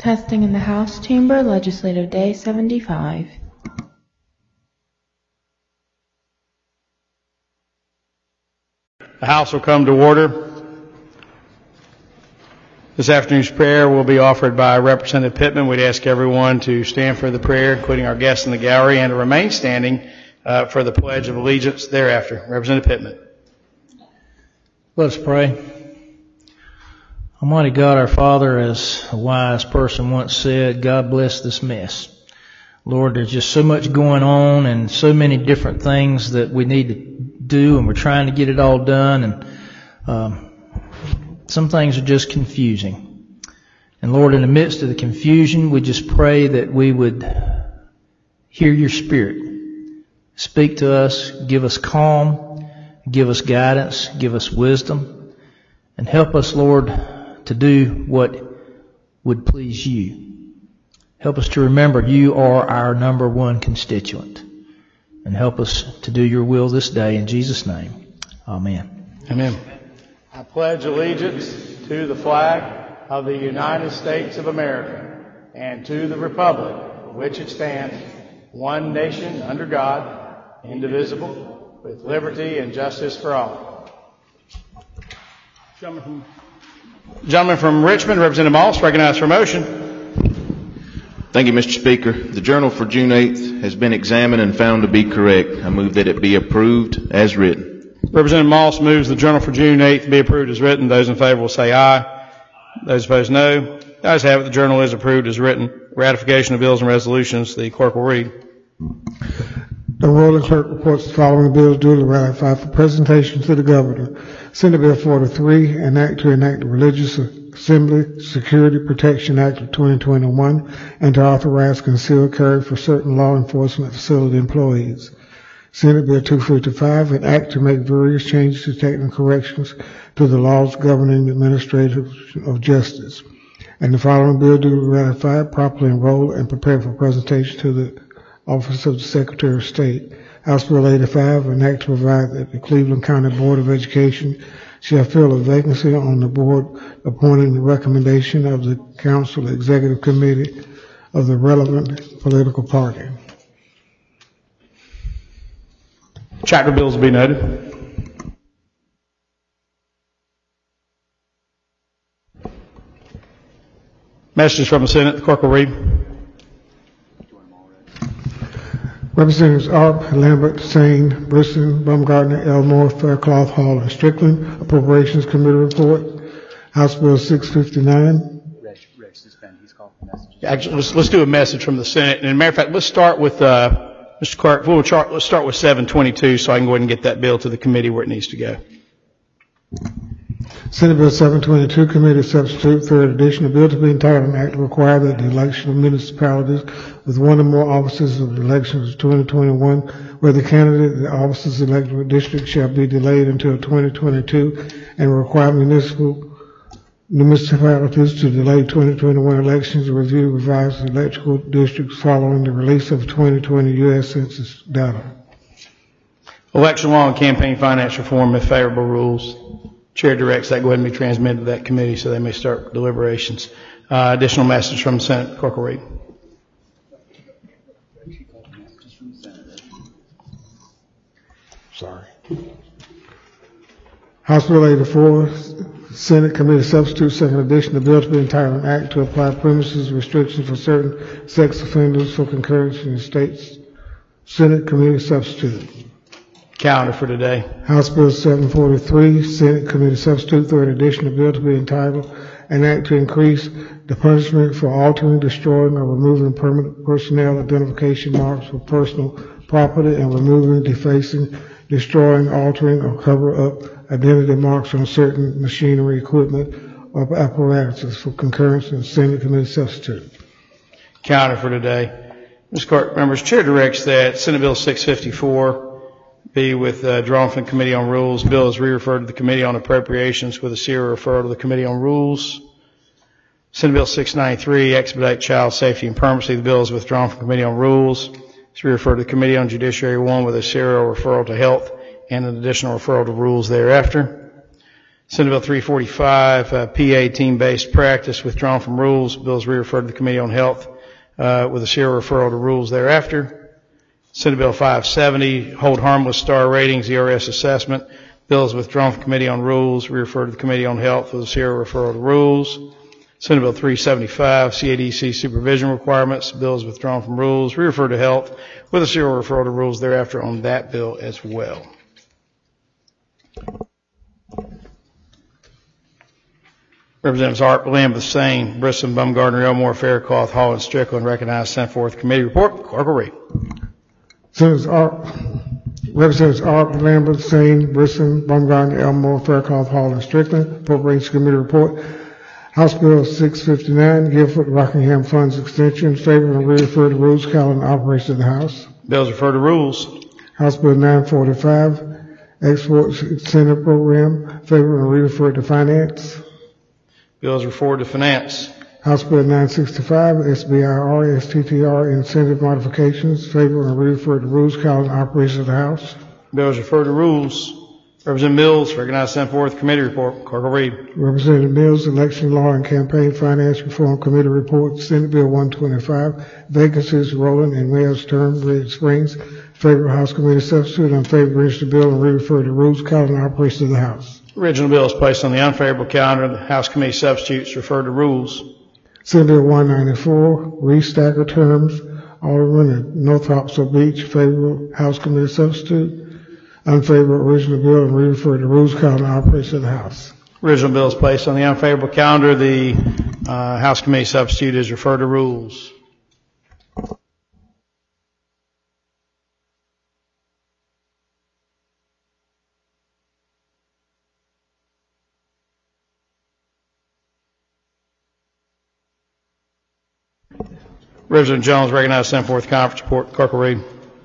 Testing in the House Chamber, Legislative Day 75. The House will come to order. This afternoon's prayer will be offered by Representative Pittman. We'd ask everyone to stand for the prayer, including our guests in the gallery, and to remain standing for the Pledge of Allegiance thereafter. Representative Pittman. Let us pray. Almighty God, our Father, as a wise person once said, God bless this mess. Lord, there's just so much going on and so many different things that we need to do, and we're trying to get it all done, and some things are just confusing. And Lord, in the midst of the confusion, we just pray that we would hear your Spirit. Speak to us, give us calm, give us guidance, give us wisdom, and help us, Lord, to do what would please you. Help us to remember you are our number one constituent. And help us to do your will this day. In Jesus' name, amen. Amen. I pledge allegiance to the flag of the United States of America and to the republic for which it stands, one nation under God, indivisible, with liberty and justice for all. Gentleman from Richmond, Representative Moss, recognized for motion. Thank you, Mr. Speaker. The journal for June 8th has been examined and found to be correct. I move that it be approved as written. Representative Moss moves the journal for June 8th be approved as written. Those in favor will say aye. Those opposed, no. The ayes have it. The journal is approved as written. Ratification of bills and resolutions. The clerk will read. The Royal Clerk reports the following bills duly ratified for presentation to the Governor. Senate Bill 43, an act to enact the Religious Assembly Security Protection Act of 2021 and to authorize concealed carry for certain law enforcement facility employees. Senate Bill 255, an act to make various changes to technical corrections to the laws governing the administration of justice. And the following bill duly ratified, properly enrolled, and prepared for presentation to the Office of the Secretary of State. House Bill 85, an act to provide that the Cleveland County Board of Education shall fill a vacancy on the board appointing the recommendation of the Council Executive Committee of the relevant political party. Chapter bills will be noted. Messages from the Senate. The clerk will read. Representatives Arp, Lambert, Sane, Briston, Baumgartner, Elmore, Faircloth, Hall, and Strickland. Appropriations Committee report. House Bill 659. Actually, let's do a message from the Senate. And as a matter of fact, let's start with Mr. Clerk. Let's start with 722 so I can go ahead and get that bill to the committee where it needs to go. Senate Bill 722, Committee Substitute, Third Edition. A bill to be entitled an act to require that the election of municipalities with one or more officers of the elections of 2021, where the candidate in the officers elected with district shall be delayed until 2022, and require municipalities to delay 2021 elections to review revised electoral districts following the release of 2020 U.S. Census data. Election law and campaign finance reform with favorable rules. Chair directs that go ahead and be transmitted to that committee so they may start deliberations. Additional message from the Senate. Clerk will read. Sorry. House Bill 84, Senate Committee Substitute, Second Edition. The bill to be entitled an act to apply premises restrictions for certain sex offenders for concurrence in the state's Senate Committee Substitute. Calendar for today. House Bill 743, Senate Committee Substitute, Third Edition. The bill to be entitled an act to increase the punishment for altering, destroying, or removing permanent personnel identification marks for personal property and removing, defacing, destroying, altering, or cover up identity marks on certain machinery, equipment, or apparatuses for concurrence in the Senate Committee Substitute. Calendar for today. Mr. Clerk, members, Chair directs that Senate Bill 654 be withdrawn from the Committee on Rules. Bill is re-referred to the Committee on Appropriations with a serial referral to the Committee on Rules. Senate Bill 693, expedite child safety and permanency. The bill is withdrawn from the Committee on Rules. It's re-referred to the Committee on Judiciary 1 with a serial referral to Health and an additional referral to Rules thereafter. Senate Bill 345, PA team-based practice, withdrawn from rules. Bill is re-referred to the Committee on Health with a serial referral to rules thereafter. Senate Bill 570, hold harmless star ratings, ERS assessment. Bill is withdrawn from Committee on Rules, re-referred to the Committee on Health with a serial referral to rules. Senate Bill 375, CADC supervision requirements. Bill is withdrawn from rules, re-referred to Health with a serial referral to rules thereafter on that bill as well. Representatives Art, Lambeth, Sane, Brisson, Bumgardner, Elmore, Faircloth, Hall, and Strickland recognized. Sent forth committee report. Clerk will read. Representatives Art, Lambert, Sane, Brisson, Bumgarner, Elmore, Faircloth, Hall, and Strickland. Appropriations Committee report. House Bill 659, Guilford Rockingham Funds Extension. Favor and refer to rules, calendar, and operations of the House. Bills referred to rules. House Bill 945, Export Incentive Program. Favor and refer to Finance. Bills referred to Finance. House Bill 965, SBIR, STTR Incentive Modifications. Favor and refer to rules, calendar, and operations of the House. Bills referred to rules. Representative Mills, recognized. Sent forth committee report. Clerk will read. Representative Mills, Election Law and Campaign Finance Reform Committee report. Senate Bill 125, vacancies rolling in mayor's term, Red Springs. Favor House Committee substitute, unfavorable register bill, and re-refer to rules, calendar, and operations of the House. Original bill is placed on the unfavorable calendar. The House Committee substitutes referred to rules. Senate Bill 194, restagger terms, Alderman at North Hopsville Beach. Favorable House Committee substitute. Unfavorable original bill and re-refer to rules, calendar, and operations of the House. Original bill is placed on the unfavorable calendar. The House Committee substitute is referred to rules. Representative Jones, recognized. Sent forth conference report. Clerk will read.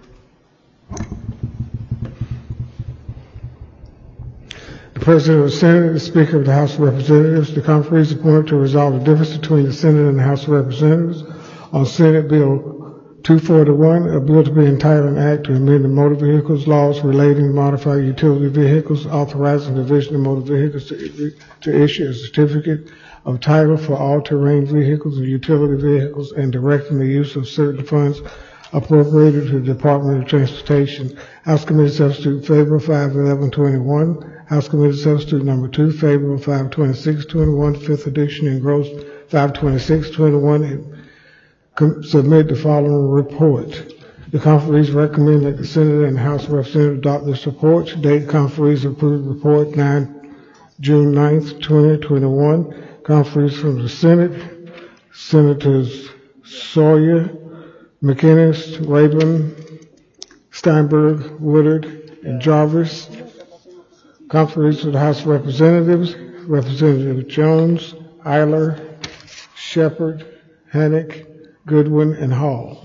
The President of the Senate, the Speaker of the House of Representatives, the conferees appointed to resolve the difference between the Senate and the House of Representatives on Senate Bill 241, a bill to be entitled an act to amend the motor vehicles laws relating to modified utility vehicles, authorizing the Division of Motor Vehicles to issue a certificate of title for all-terrain vehicles and utility vehicles and directing the use of certain funds appropriated to the Department of Transportation. House Committee substitute favorable 51121. House Committee substitute number 2 favorable 52621. Fifth edition engrossed 52621 and submit the following report. The conferees recommend that the Senate and the House of Representatives adopt this report. Date conferees approved report June 9th, 2021. Conferees from the Senate, Senators Sawyer, McInnes, Rayburn, Steinberg, Woodard, and Jarvis. Conferees of the House of Representatives, Representative Jones, Eiler, Shepard, Hannock, Goodwin, and Hall.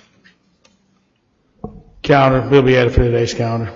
Calendar will be added for today's calendar.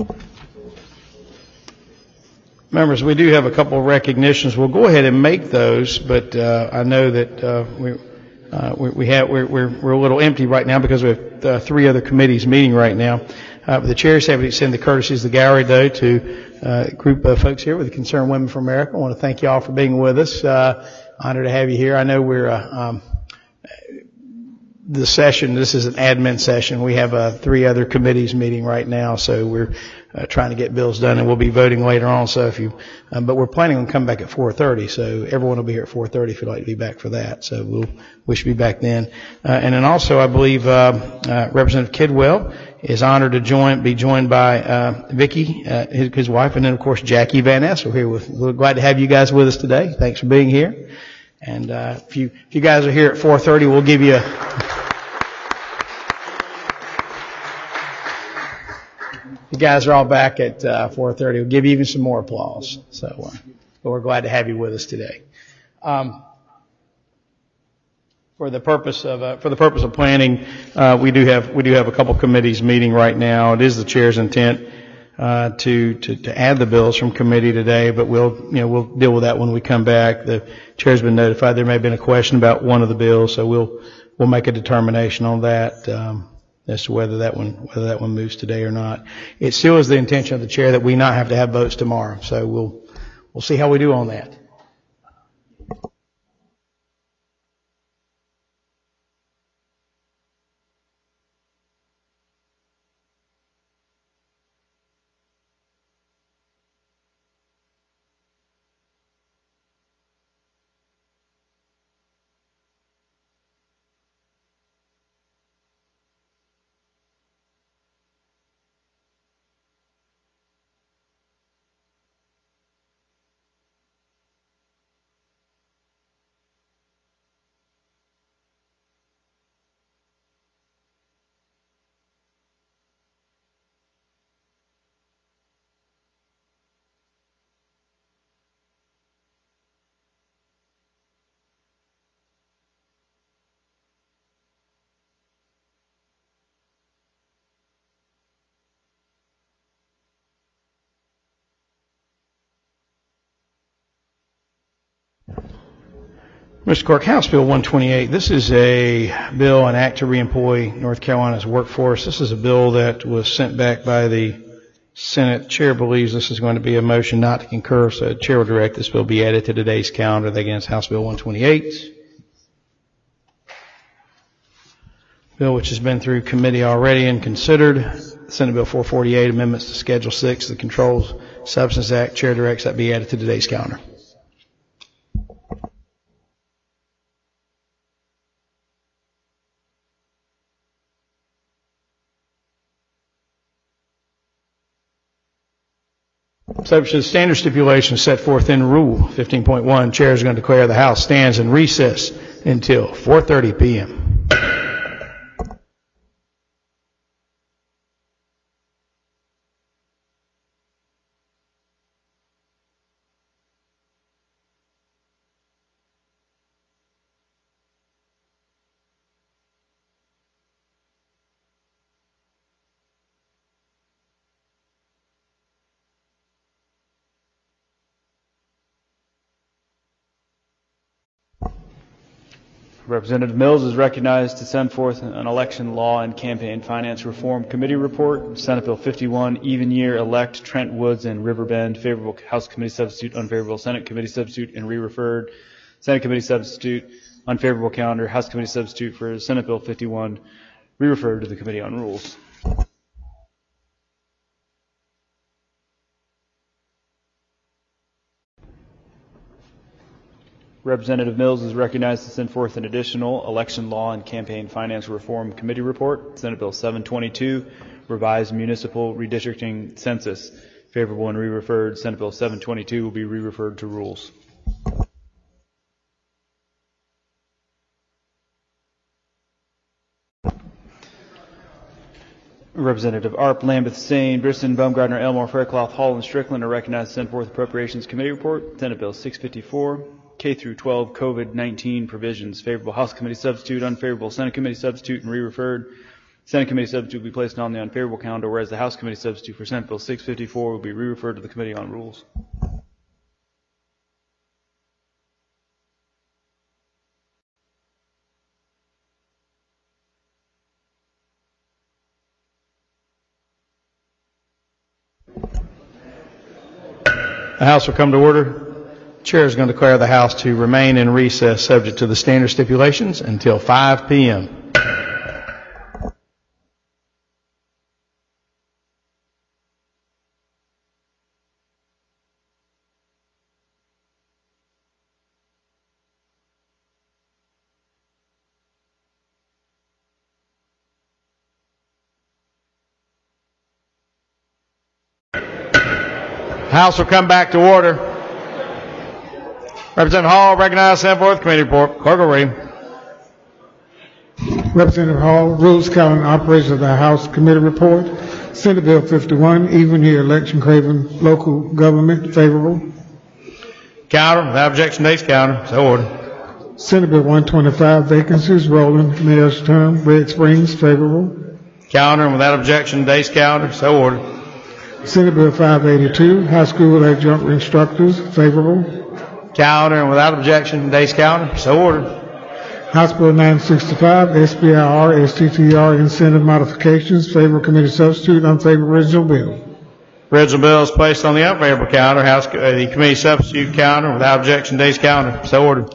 Members, we do have a couple of recognitions. We'll go ahead and make those, but I know that we're a little empty right now because we have 3 other committees meeting right now. The chairs have to extend the courtesies of the gallery, though, to a group of folks here with the Concerned Women for America. I want to thank you all for being with us. Honored to have you here. I know we're the session, this is an admin session. We have 3 other committees meeting right now, so we're trying to get bills done, and we'll be voting later on. So if you, but we're planning on coming back at 4:30. So everyone will be here at 4:30 if you'd like to be back for that. So we should be back then. And then also, I believe Representative Kidwell is honored to be joined by Vicki, his wife, and then of course Jackie Van Essel here. We're glad to have you guys with us today. Thanks for being here. And if you guys are here at 4:30, we'll give you you guys are all back at 4:30. We'll give you even some more applause. So we're glad to have you with us today. For the purpose of planning, we do have a couple committees meeting right now. It is the chair's intent to add the bills from committee today, but we'll deal with that when we come back. The chair's been notified there may have been a question about one of the bills, so we'll make a determination on that as to whether that one moves today or not. It still is the intention of the chair that we not have to have votes tomorrow, so we'll see how we do on that. Mr. Clerk, House Bill 128, this is a bill, an act to reemploy North Carolina's workforce. This is a bill that was sent back by the Senate. Chair believes this is going to be a motion not to concur, so the Chair will direct this bill be added to today's calendar. Again, it's House Bill 128. Bill which has been through committee already and considered. Senate Bill 448, amendments to Schedule 6 of the Controlled Substance Act. Chair directs that be added to today's calendar. Subject to the standard stipulations set forth in Rule 15.1, Chair is going to declare the House stands in recess until 4:30 p.m. Representative Mills is recognized to send forth an election law and campaign finance reform committee report. Senate Bill 51, even year elect Trent Woods and Riverbend, favorable House committee substitute, unfavorable Senate committee substitute, and re-referred. Senate committee substitute, unfavorable calendar, House committee substitute for Senate Bill 51, re-referred to the Committee on Rules. Representative Mills is recognized to send forth an additional election law and campaign finance reform committee report. Senate Bill 722, revised municipal redistricting census, favorable and re-referred. Senate Bill 722 will be re-referred to rules. Representative Arp, Lambeth, Sane, Briston, Baumgartner, Elmore, Faircloth, Hall, and Strickland are recognized to send forth Appropriations Committee report. Senate Bill 654. K through 12 COVID-19 provisions, favorable House Committee substitute, unfavorable Senate Committee substitute, and re-referred. Senate Committee substitute will be placed on the unfavorable calendar, whereas the House Committee substitute for Senate Bill 654 will be re-referred to the Committee on Rules. The House will come to order. Chair is going to declare the House to remain in recess subject to the standard stipulations until 5 p.m. House will come back to order. Representative Hall recognized, sent forth committee report. Clerk will read. Representative Hall, Rules, Calendar, and Operations of the House Committee Report. Senate Bill 51, even year election craving local government, favorable. Counter, without objection, days counter. So ordered. Senate Bill 125, vacancies, rolling, mayor's term, Red Springs, favorable. Counter, without objection, days counter. So ordered. Senate Bill 582, high school adjunct instructors, favorable. Counter, without objection, days counter. So ordered. House Bill 965, SBIR, STTR, incentive modifications, favorable committee substitute, unfavorable original bill. Original bill is placed on the unfavorable counter. The committee substitute counter, without objection, days counter. So ordered.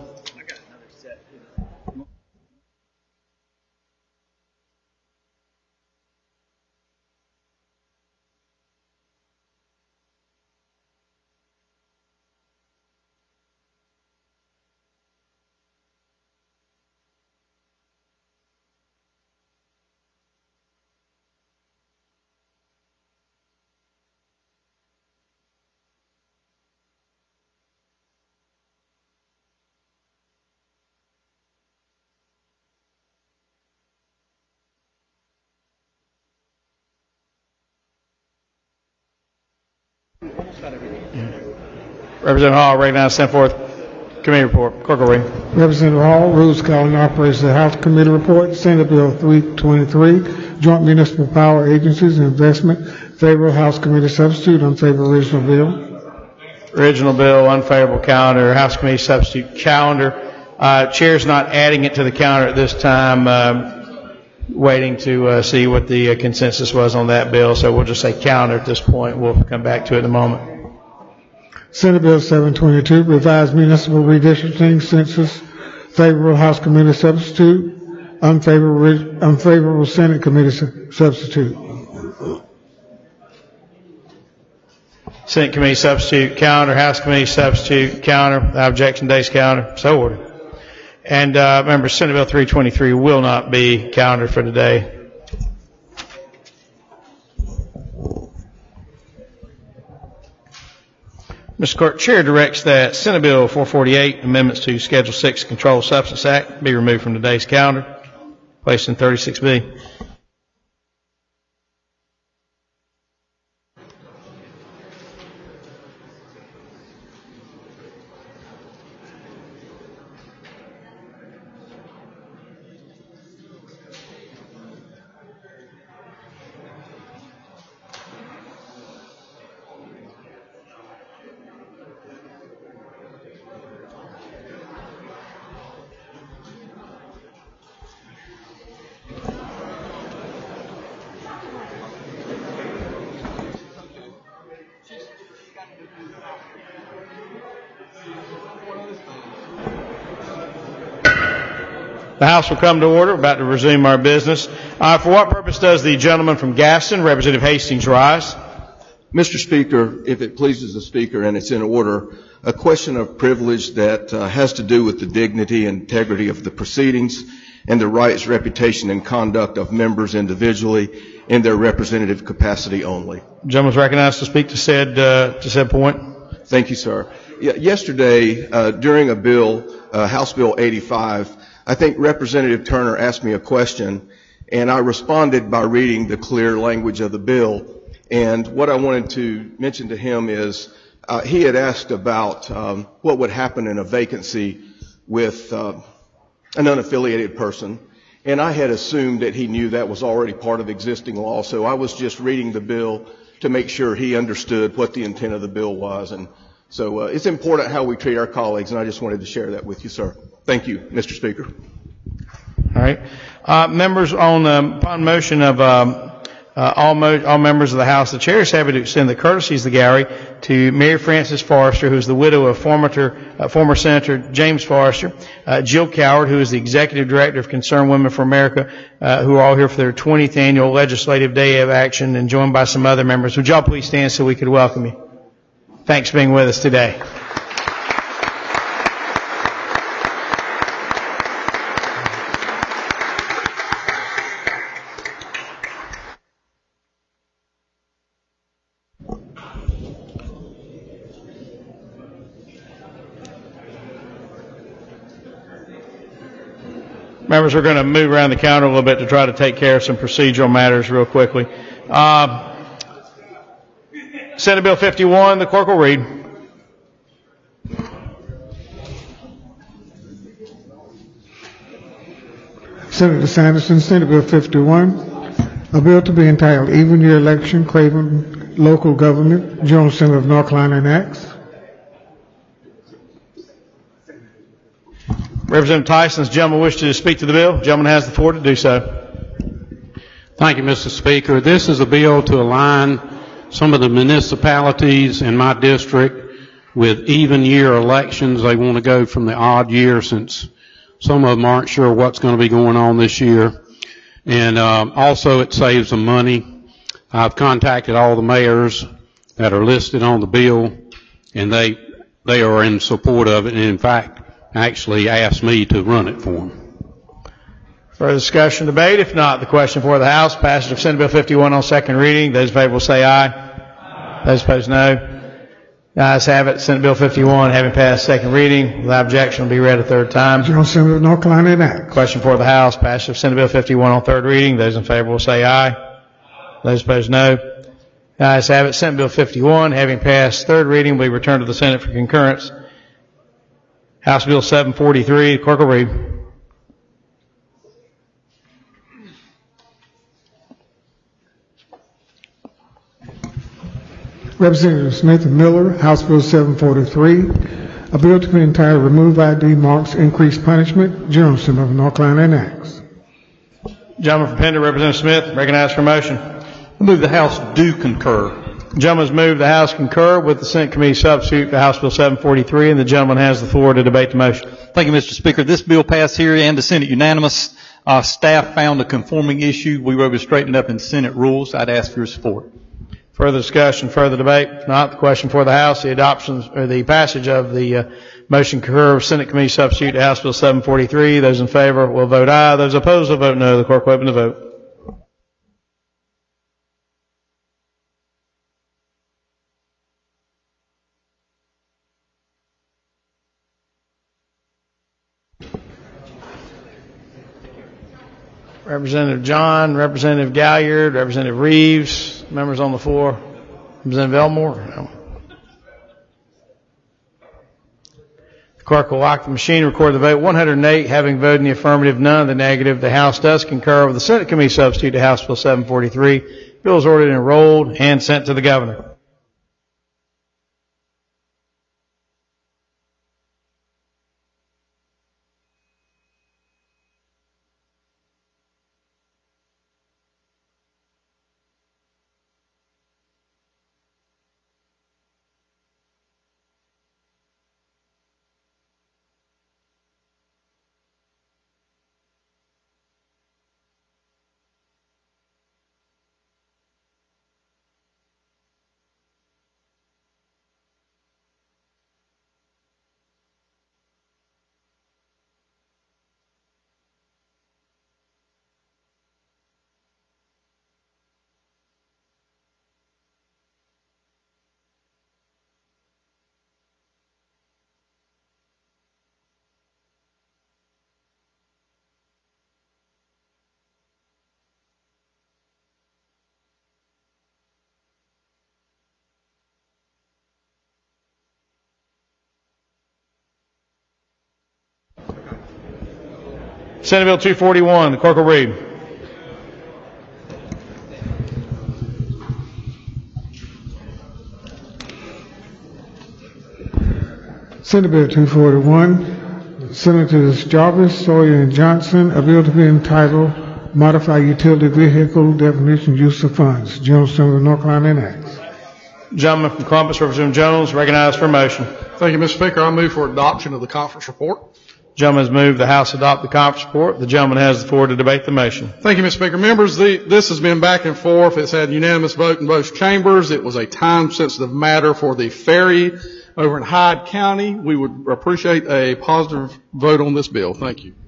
Representative Hall recognized, sent forth committee report. Clerk will read. Representative Hall, Rules, Calendar, and Operations of the House Committee Report. Senate Bill 323, Joint Municipal Power Agencies Investment, favorable House Committee substitute, unfavorable original bill. Original bill, unfavorable calendar. House Committee substitute calendar. Chair's not adding it to the calendar at this time. Waiting to see what the consensus was on that bill, so we'll just say calendar at this point. We'll come back to it in a moment. Senate Bill 722, revised municipal redistricting census, favorable House Committee substitute, unfavorable Senate Committee substitute. Senate Committee substitute calendar, House Committee substitute calendar, without objection, days calendar. So ordered. And remember, Senate Bill 323 will not be calendared for today. Mr. Clerk, Chair directs that Senate Bill 448, amendments to Schedule 6 Controlled Substance Act, be removed from today's calendar, placed in 36B. The House will come to order. We're about to resume our business. For what purpose does the gentleman from Gaston, Representative Hastings, rise? Mr. Speaker, if it pleases the Speaker and it's in order, a question of privilege that has to do with the dignity and integrity of the proceedings and the rights, reputation, and conduct of members individually in their representative capacity only. The gentleman is recognized to speak to said point. Thank you, sir. Yesterday, during a bill, House Bill 85, I think Representative Turner asked me a question, and I responded by reading the clear language of the bill. And what I wanted to mention to him is he had asked about what would happen in a vacancy with an unaffiliated person. and I had assumed that he knew that was already part of existing law, so I was just reading the bill to make sure he understood what the intent of the bill was. And so it's important how we treat our colleagues, and I just wanted to share that with you, sir. Thank you, Mr. Speaker. All right. Members, upon motion of all members of the House, the chair is happy to extend the courtesies of the gallery to Mary Frances Forrester, who is the widow of former Senator James Forrester, Jill Coward, who is the Executive Director of Concerned Women for America, who are all here for their 20th annual Legislative Day of Action, and joined by some other members. Would y'all please stand so we could welcome you? Thanks for being with us today. Members, we're going to move around the counter a little bit to try to take care of some procedural matters real quickly. Senate Bill 51, the clerk will read. Senator Sanderson, Senate Bill 51, a bill to be entitled Even Year Election, Craven Local Government, General Assembly of North Carolina enacts. Representative Tyson, does the gentleman wish to speak to the bill? The gentleman has the floor to do so. Thank you, Mr. Speaker. This is a bill to align some of the municipalities in my district with even year elections. They want to go from the odd year, since some of them aren't sure what's going to be going on this year. And also it saves them money. I've contacted all the mayors that are listed on the bill, and they are in support of it, and in fact actually asked me to run it for them. Further discussion, debate? If not, the question for the House, passage of Senate Bill 51 on second reading. Those in favor will say aye. Those opposed, no. The ayes have it. Senate Bill 51, having passed second reading, without objection, will be read a third time. General Assembly of North Carolina enacts. Question for the House, passage of Senate Bill 51 on third reading. Those in favor will say aye. Those opposed, no. The ayes have it. Senate Bill 51, having passed third reading, will be returned to the Senate for concurrence. House Bill 743, the clerk will read. Representative Smith and Miller, House Bill 743, a bill to be entitled Remove ID Marks, Increase Punishment, General Assembly of North Carolina enacts. Gentleman from Pender, Representative Smith, recognized for motion. I move the House do concur. The gentleman has moved the House concur with the Senate Committee substitute for House Bill 743, and the gentleman has the floor to debate the motion. Thank you, Mr. Speaker. This bill passed here and the Senate unanimous. Staff found a conforming issue. We were able to straighten it up in Senate rules. I'd ask for your support. Further discussion, further debate? If not, the question for the House, the adoption or the passage of the motion concur of Senate Committee substitute to House Bill 743. Those in favor will vote aye. Those opposed will vote no. The clerk will open the vote. Representative John, Representative Galliard, Representative Reeves, members on the floor. Representative Elmore? No. The clerk will lock the machine and record the vote. 108 having voted in the affirmative, none in the negative. The House does concur with the Senate Committee substitute to House Bill 743. Bill is ordered and enrolled and sent to the Governor. Senate Bill 241. The clerk will read. Senate Bill 241, Senators Jarvis, Sawyer, and Johnson, a bill to be entitled Modify Utility Vehicle Definition Use of Funds. General Assembly of North Carolina enacts. Gentleman from Columbus, Representative Jones, recognized for a motion. Thank you, Mr. Speaker. I move for adoption of the conference report. Gentleman has moved the House adopt the conference report. The gentleman has the floor to debate the motion. Thank you, Mr. Speaker. Members, this has been back and forth. It's had unanimous vote in both chambers. It was a time-sensitive matter for the ferry over in Hyde County. We would appreciate a positive vote on this bill. Thank you.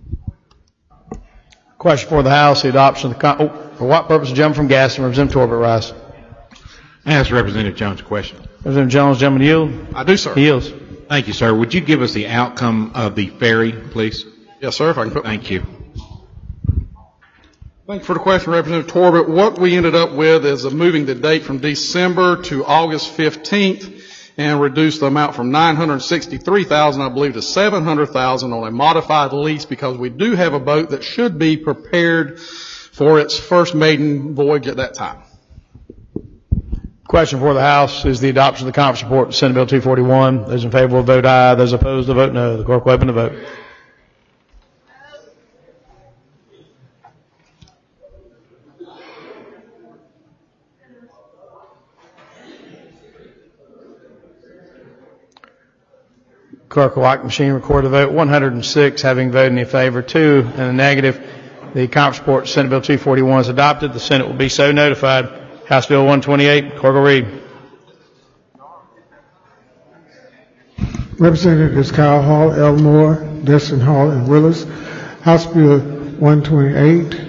Question for the House, the adoption of the for what purpose? The gentleman from Gaston, Representative Torbett, rise. Ask Representative Jones a question. Representative Jones, gentleman yield. I do, sir. He yields. Thank you, sir. Would you give us the outcome of the ferry, please? Yes, sir. If I can put. Thank you. Thank you for the question, Representative Torbett. What we ended up with is moving the date from December to August 15th and reduce the amount from $963,000, I believe, to $700,000 on a modified lease because we do have a boat that should be prepared for its first maiden voyage at that time. Question for the House is the adoption of the conference report, Senate Bill 241. Those in favor will vote aye. Those opposed will vote no. The clerk will open the vote. Clerk will lock the machine, record the vote. 106 having voted in the favor, 2 in the negative. The conference report, Senate Bill 241 is adopted. The Senate will be so notified. House Bill 128, clerk will read. Representatives Kyle Hall, Elmore, Destin Hall, and Willis. House Bill 128,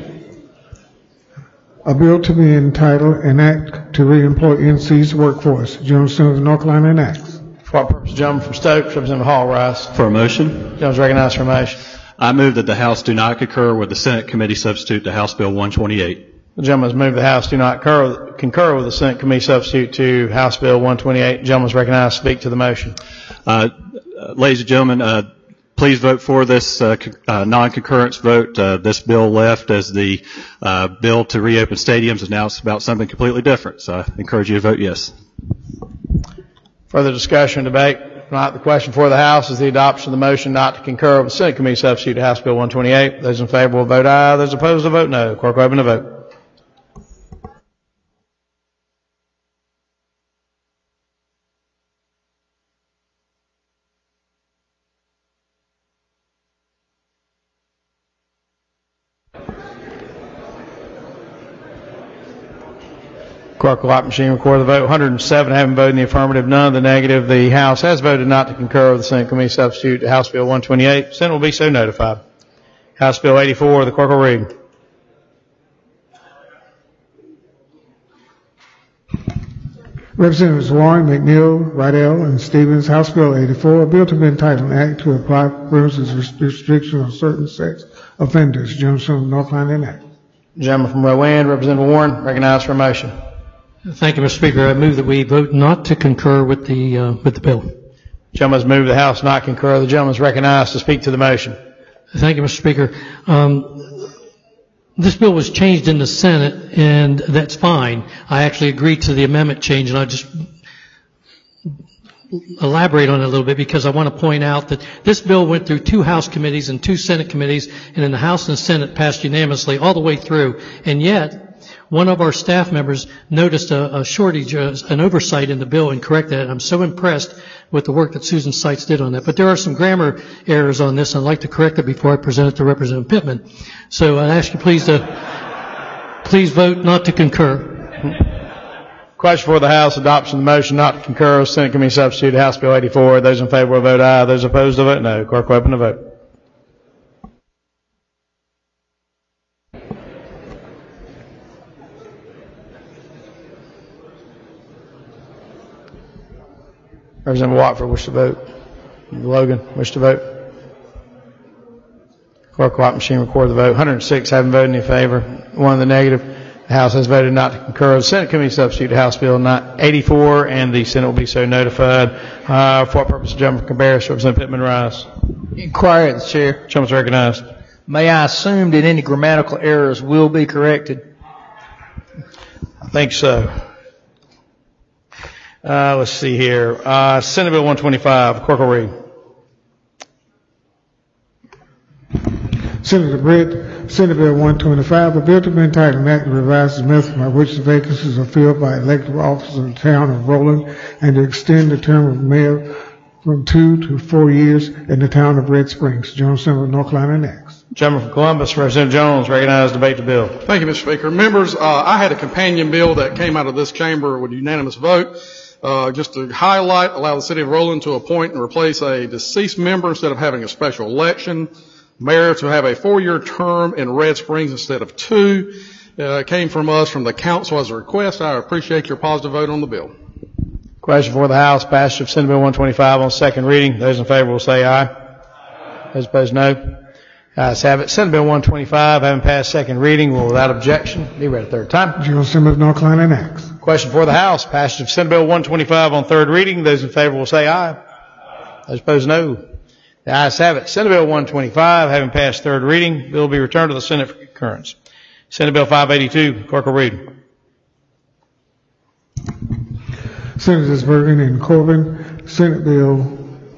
a bill to be entitled An Act to Reemploy NC's Workforce. General Assembly of North Carolina enacts. For what purpose? Gentleman from Stokes, Representative Hall, rise. For a motion. Gentleman's recognized for a motion. I move that the House do not concur with the Senate committee substitute to House Bill 128. The gentleman has moved the House do not concur with the Senate committee substitute to House Bill 128. The gentleman is recognized to speak to the motion. Ladies and gentlemen, please vote for this non-concurrence vote. This bill left as the bill to reopen stadiums, and now it's about something completely different. So I encourage you to vote yes. Further discussion, debate? If not, the question for the House is the adoption of the motion not to concur with the Senate committee substitute to House Bill 128. Those in favor will vote aye. Those opposed will vote no. Clerk will open the vote. Clerk will lock machine, record the vote. 107 having voted in the affirmative, none of the negative. The House has voted not to concur with the Senate committee substitute to House Bill 128. Senate will be so notified. House Bill 84, the clerk will read. Representatives Warren, McNeil, Rydell, and Stevens. House Bill 84, a bill to be entitled An Act to Apply Premises Restrictions on Certain Sex Offenders. General Assembly of North Carolina enacts. Gentleman from Rowan, Representative Warren, recognized for a motion. Thank you, Mr. Speaker. I move that we vote not to concur with the bill. Gentleman has moved the House not concur. The gentleman is recognized to speak to the motion. Thank you, Mr. Speaker. This bill was changed in the Senate, and that's fine. I actually agreed to the amendment change, and I'll just elaborate on it a little bit because I want to point out that this bill went through 2 House committees and 2 Senate committees, and in the House and Senate passed unanimously all the way through. And yet, one of our staff members noticed a shortage, an oversight in the bill, and corrected it. I'm so impressed with the work that Susan Seitz did on that. But there are some grammar errors on this, and I'd like to correct it before I present it to Representative Pittman. So I'd ask you please vote not to concur. Question for the House, adoption of the motion not to concur with Senate committee substitute to House Bill 84. Those in favor will vote aye. Those opposed will vote no. Clerk will open the vote. Representative Watford wish to vote. Logan wish to vote. Clerk will lock machine, record the vote. 106 having voted in the favor, 1 in the negative. The House has voted not to concur with the Senate committee substitute to House Bill 84, and the Senate will be so notified. For what purpose, the gentleman from Cabarrus, Representative Pittman, rise. Inquiry of the chair. Gentleman's recognized. May I assume that any grammatical errors will be corrected? I think so. Let's see here. Senate Bill 125. Clerk will read. Senator Britt, Senate Bill 125, a bill to be entitled, an act to revise the method by which the vacancies are filled by elected officers in the town of Roland and to extend the term of mayor from 2 to 4 years in the town of Red Springs. General Assembly of North Carolina next. Gentleman from Columbus, Representative Jones, recognized to debate the bill. Thank you, Mr. Speaker. Members, I had a companion bill that came out of this chamber with unanimous vote. Just to highlight, allow the city of Roland to appoint and replace a deceased member instead of having a special election. Mayor to have a 4-year term in Red Springs instead of 2. It came from us, from the council as a request. I appreciate your positive vote on the bill. Question for the House, passage of Senate Bill 125 on second reading. Those in favor will say aye. Those opposed, no. Ayes have it. Senate Bill 125, having passed second reading, will without objection be read a third time. General Assembly of North Carolina next. Question for the House, passage of Senate Bill 125 on third reading. Those in favor will say aye. Those opposed, no. The ayes have it. Senate Bill 125, having passed third reading, bill will be returned to the Senate for concurrence. Senate Bill 582, clerk will read. Senators Bergen and Corbin, Senate Bill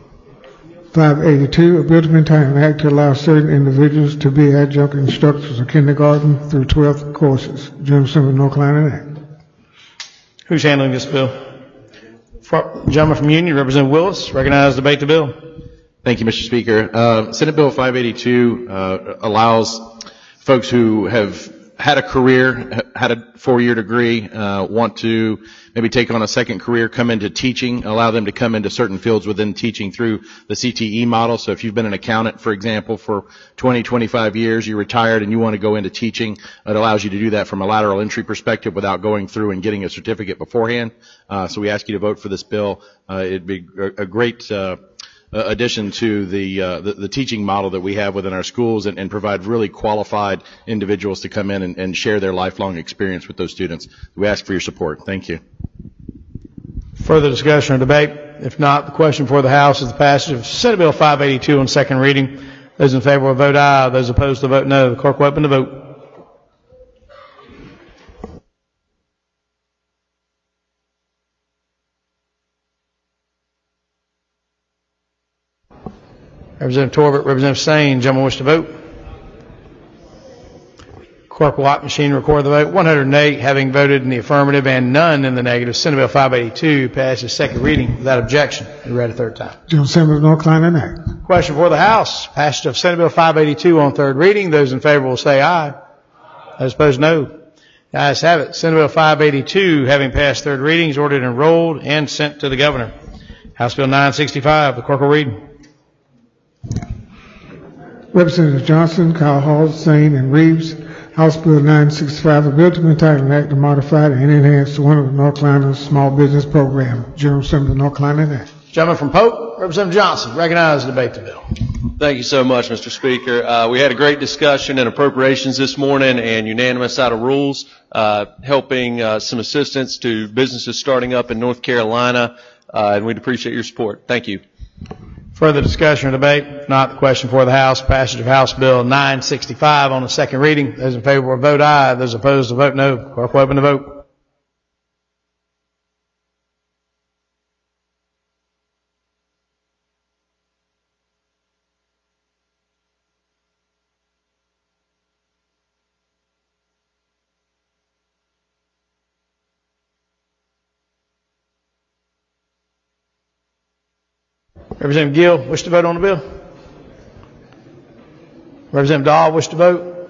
582, a bill to be entitled, an act to allow certain individuals to be adjunct instructors of kindergarten through 12th courses. General Assembly of North Carolina Act. Who's handling this bill? Gentleman from Union, Representative Willis, recognized to debate the bill. Thank you, Mr. Speaker. Senate Bill 582 allows folks who have had a career, had a 4-year degree, want to maybe take on a second career, come into teaching, allow them to come into certain fields within teaching through the CTE model. So if you've been an accountant, for example, for 20, 25 years, you're retired and you want to go into teaching, it allows you to do that from a lateral entry perspective without going through and getting a certificate beforehand. So we ask you to vote for this bill. It'd be a great addition to the teaching model that we have within our schools and provide really qualified individuals to come in and share their lifelong experience with those students. We ask for your support. Thank you. Further discussion or debate? If not, the question for the House is the passage of Senate Bill 582 on second reading. Those in favor will vote aye. Those opposed will vote no. The clerk will open the vote. Representative Torbett, Representative Sane, gentlemen wish to vote. Clerk will lock machine record the vote. 108 having voted in the affirmative and none in the negative. Senate Bill 582 passes second reading without objection. Be read a third time. General Assembly of North Carolina Act. Question for the House. Passage of Senate Bill 582 on third reading. Those in favor will say aye. Those opposed, no. The ayes have it. Senate Bill 582 having passed third reading is ordered enrolled and sent to the governor. House Bill 965. The clerk will read. Representatives Johnson, Kyle Hall, Sane, and Reeves. House Bill 965, a bill to be entitled, an act to modify and enhance one of the North Carolina Small Business Program. General Assembly of North Carolina Act. Gentleman from Pope, Representative Johnson, recognized to debate the bill. Thank you so much, Mr. Speaker. We had a great discussion in appropriations this morning and unanimous out of rules, helping some assistance to businesses starting up in North Carolina, and we'd appreciate your support. Thank you. Further discussion or debate? If not, the question for the House, passage of House Bill 965 on the second reading. Those in favor will vote aye. Those opposed will vote no. Clerk will open the vote. Representative Gill, wish to vote on the bill? Representative Dahl, wish to vote?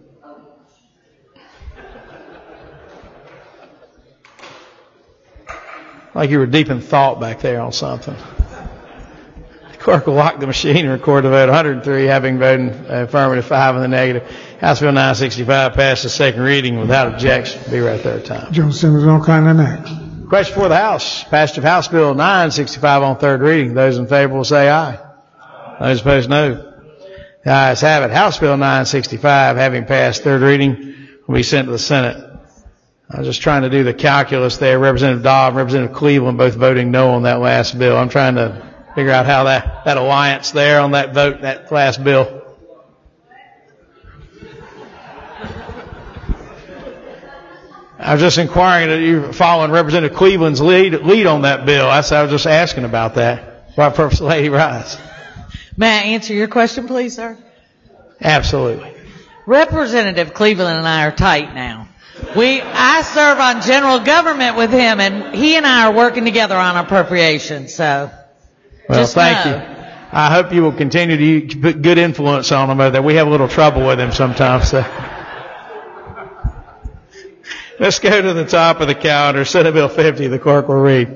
Like you were deep in thought back there on something. The clerk will lock the machine and record the vote. 103 having voted affirmative, 5 in the negative. House Bill 965 passed the second reading without objection. Be read a third time. General Assembly of North Carolina Act. Question for the House. Passage of House Bill 965 on third reading. Those in favor will say aye. Those opposed, no. The ayes have it. House Bill 965, having passed third reading, will be sent to the Senate. I was just trying to do the calculus there. Representative Dobb and Representative Cleveland both voting no on that last bill. I'm trying to figure out how that alliance there on that vote, that last bill. I was just inquiring that you're following Representative Cleveland's lead on that bill. I was just asking about that. Why, First Lady Rice? May I answer your question, please, sir? Absolutely. Representative Cleveland and I are tight now. I serve on general government with him, and he and I are working together on appropriations, so well, just thank know. you. I hope you will continue to put good influence on him over there. We have a little trouble with him sometimes, so. Let's go to the top of the calendar. Senate Bill 50, the clerk will read.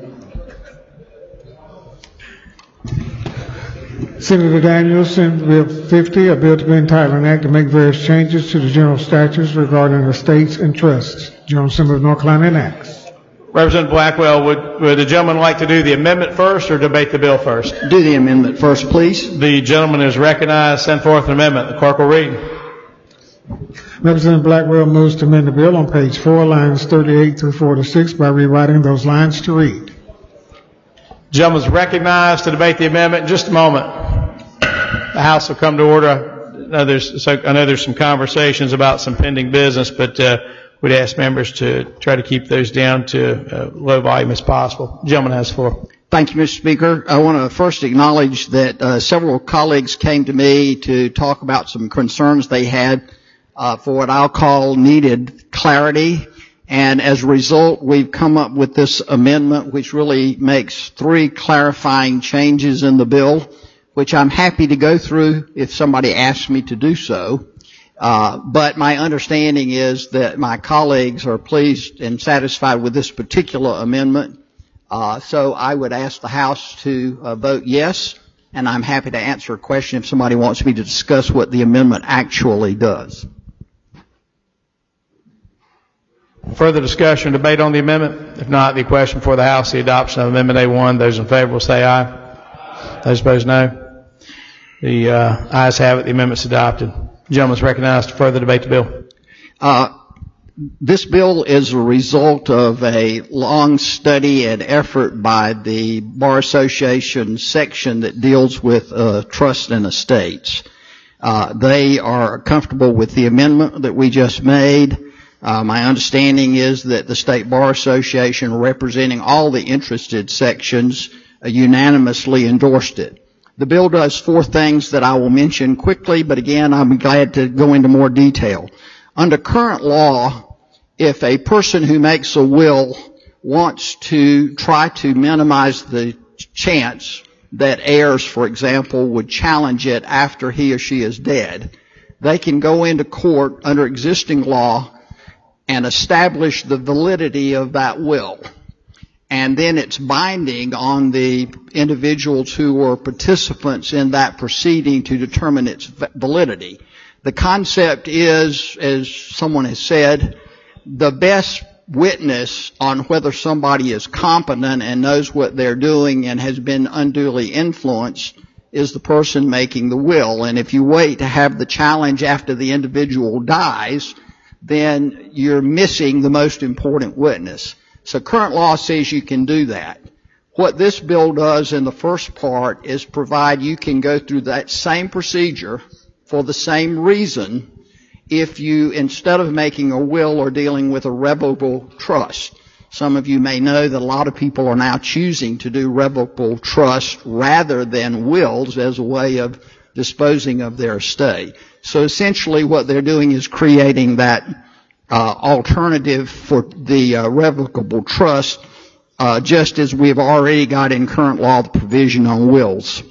Senator Daniels, Senate Bill 50, a bill to be entitled an act to make various changes to the general statutes regarding estates and trusts. General Assembly of North Carolina enacts. Representative Blackwell, would the gentleman like to do the amendment first or debate the bill first? Do the amendment first, please. The gentleman is recognized. Send forth an amendment. The clerk will read. Representative Blackwell moves to amend the bill on page 4, lines 38 through 46 by rewriting those lines to read. Gentleman is recognized to debate the amendment. In just a moment, the House will come to order. I know there's some conversations about some pending business, but we'd ask members to try to keep those down to low volume as possible. The gentleman has the floor. Thank you, Mr. Speaker. I want to first acknowledge that several colleagues came to me to talk about some concerns they had for what I'll call needed clarity. And as a result, we've come up with this amendment, which really makes 3 clarifying changes in the bill, which I'm happy to go through if somebody asks me to do so. But my understanding is that my colleagues are pleased and satisfied with this particular amendment. So I would ask the House to vote yes, and I'm happy to answer a question if somebody wants me to discuss what the amendment actually does. Further discussion or debate on the amendment? If not, the question for the House, the adoption of Amendment A1. Those in favor will say aye. Those opposed, no. The ayes have it. The amendment's adopted. The gentleman is recognized to further debate the bill. This bill is a result of a long study and effort by the Bar Association section that deals with trust and estates. They are comfortable with the amendment that we just made. My understanding is that the State Bar Association, representing all the interested sections, unanimously endorsed it. The bill does 4 things that I will mention quickly, but again, I'll be glad to go into more detail. Under current law, if a person who makes a will wants to try to minimize the chance that heirs, for example, would challenge it after he or she is dead, they can go into court under existing law and establish the validity of that will. And then it's binding on the individuals who were participants in that proceeding to determine its validity. The concept is, as someone has said, the best witness on whether somebody is competent and knows what they're doing and has been unduly influenced is the person making the will. And if you wait to have the challenge after the individual dies, then you're missing the most important witness. So current law says you can do that. What this bill does in the first part is provide you can go through that same procedure for the same reason if you, instead of making a will or dealing with a revocable trust. Some of you may know that a lot of people are now choosing to do revocable trust rather than wills as a way of disposing of their estate. So essentially what they're doing is creating that alternative for the revocable trust, just as we've already got in current law the provision on wills.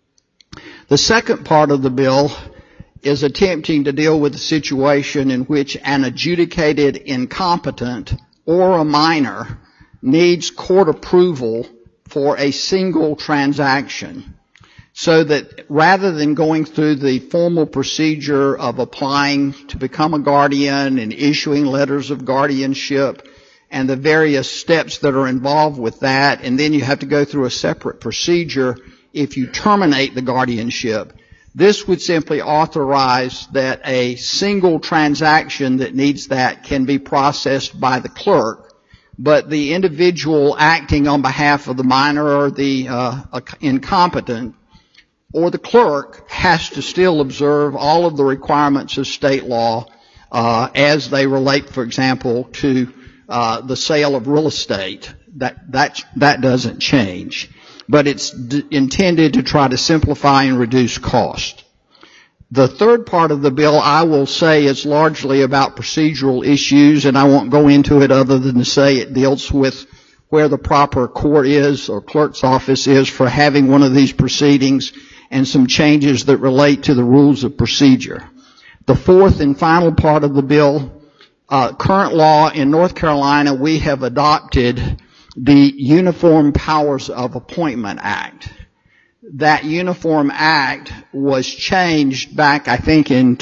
The second part of the bill is attempting to deal with the situation in which an adjudicated incompetent or a minor needs court approval for a single transaction. So that rather than going through the formal procedure of applying to become a guardian and issuing letters of guardianship and the various steps that are involved with that, and then you have to go through a separate procedure if you terminate the guardianship, this would simply authorize that a single transaction that needs that can be processed by the clerk, but the individual acting on behalf of the minor or the incompetent or the clerk has to still observe all of the requirements of state law as they relate, for example, to the sale of real estate. That doesn't change. But it's intended to try to simplify and reduce cost. The third part of the bill, I will say, is largely about procedural issues, and I won't go into it other than to say it deals with where the proper court is or clerk's office is for having one of these proceedings and some changes that relate to the rules of procedure. The fourth and final part of the bill, current law in North Carolina, we have adopted the Uniform Powers of Appointment Act. That Uniform Act was changed back, I think, in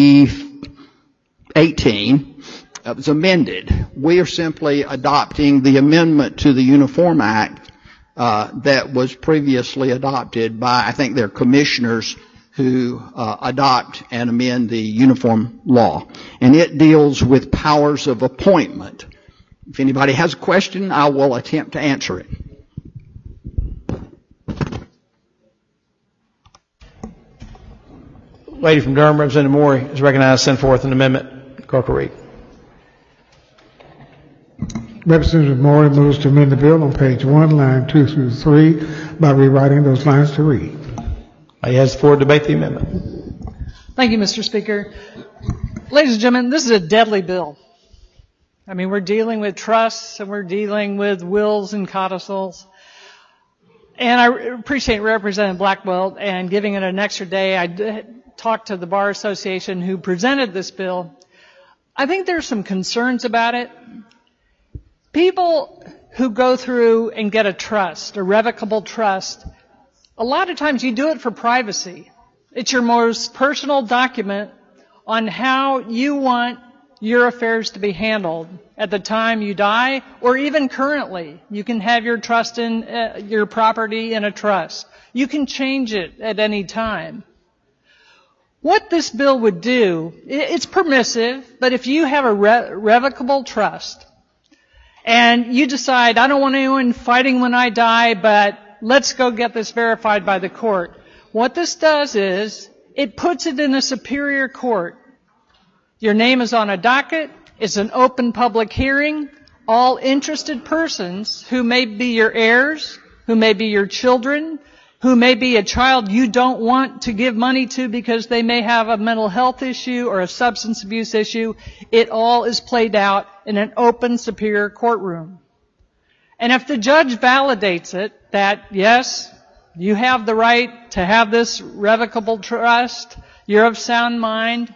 2018. It was amended. We are simply adopting the amendment to the Uniform Act that was previously adopted by, I think, their commissioners who adopt and amend the uniform law. And it deals with powers of appointment. If anybody has a question, I will attempt to answer it. Lady from Durham, Representative Morey, is recognized to send forth an amendment. Clerk will read. Representative Morey moves to amend the bill on page 1, line 2 through 3, by rewriting those lines to read. He has the floor to debate the amendment. Thank you, Mr. Speaker. Ladies and gentlemen, this is a deadly bill. I mean, we're dealing with trusts and we're dealing with wills and codicils. And I appreciate Representative Blackwell and giving it an extra day. I talked to the Bar Association who presented this bill. I think there's some concerns about it. People who go through and get a trust, a revocable trust, a lot of times you do it for privacy. It's your most personal document on how you want your affairs to be handled at the time you die, or even currently. You can have your trust in your property in a trust. You can change it at any time. What this bill would do, it's permissive, but if you have a revocable trust and you decide, I don't want anyone fighting when I die, but let's go get this verified by the court. What this does is it puts it in a superior court. Your name is on a docket. It's an open public hearing. All interested persons who may be your heirs, who may be your children, who may be a child you don't want to give money to because they may have a mental health issue or a substance abuse issue, it all is played out in an open, superior courtroom. And if the judge validates it, that yes, you have the right to have this revocable trust, you're of sound mind,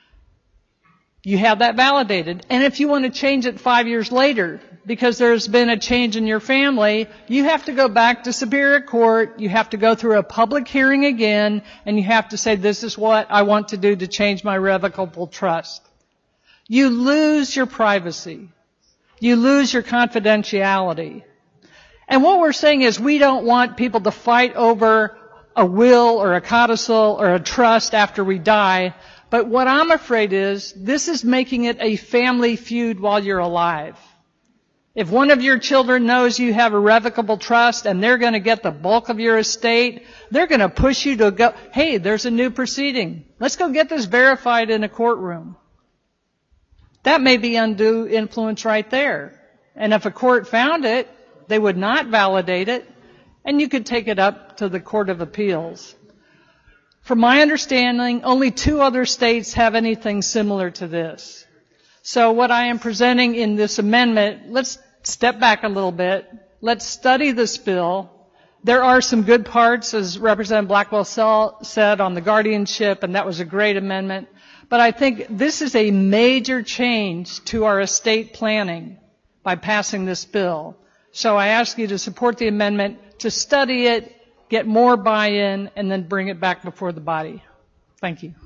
you have that validated. And if you want to change it 5 years later because there's been a change in your family, you have to go back to Superior Court, you have to go through a public hearing again, and you have to say, this is what I want to do to change my revocable trust. You lose your privacy. You lose your confidentiality. And what we're saying is we don't want people to fight over a will or a codicil or a trust after we die. But what I'm afraid is this is making it a family feud while you're alive. If one of your children knows you have a revocable trust and they're going to get the bulk of your estate, they're going to push you to go, hey, there's a new proceeding. Let's go get this verified in a courtroom. That may be undue influence right there. And if a court found it, they would not validate it, and you could take it up to the Court of Appeals. From my understanding, only 2 other states have anything similar to this. So what I am presenting in this amendment, let's step back a little bit. Let's study this bill. There are some good parts, as Representative Blackwell said, on the guardianship, and that was a great amendment. But I think this is a major change to our estate planning by passing this bill. So I ask you to support the amendment, to study it, get more buy-in, and then bring it back before the body. Thank you.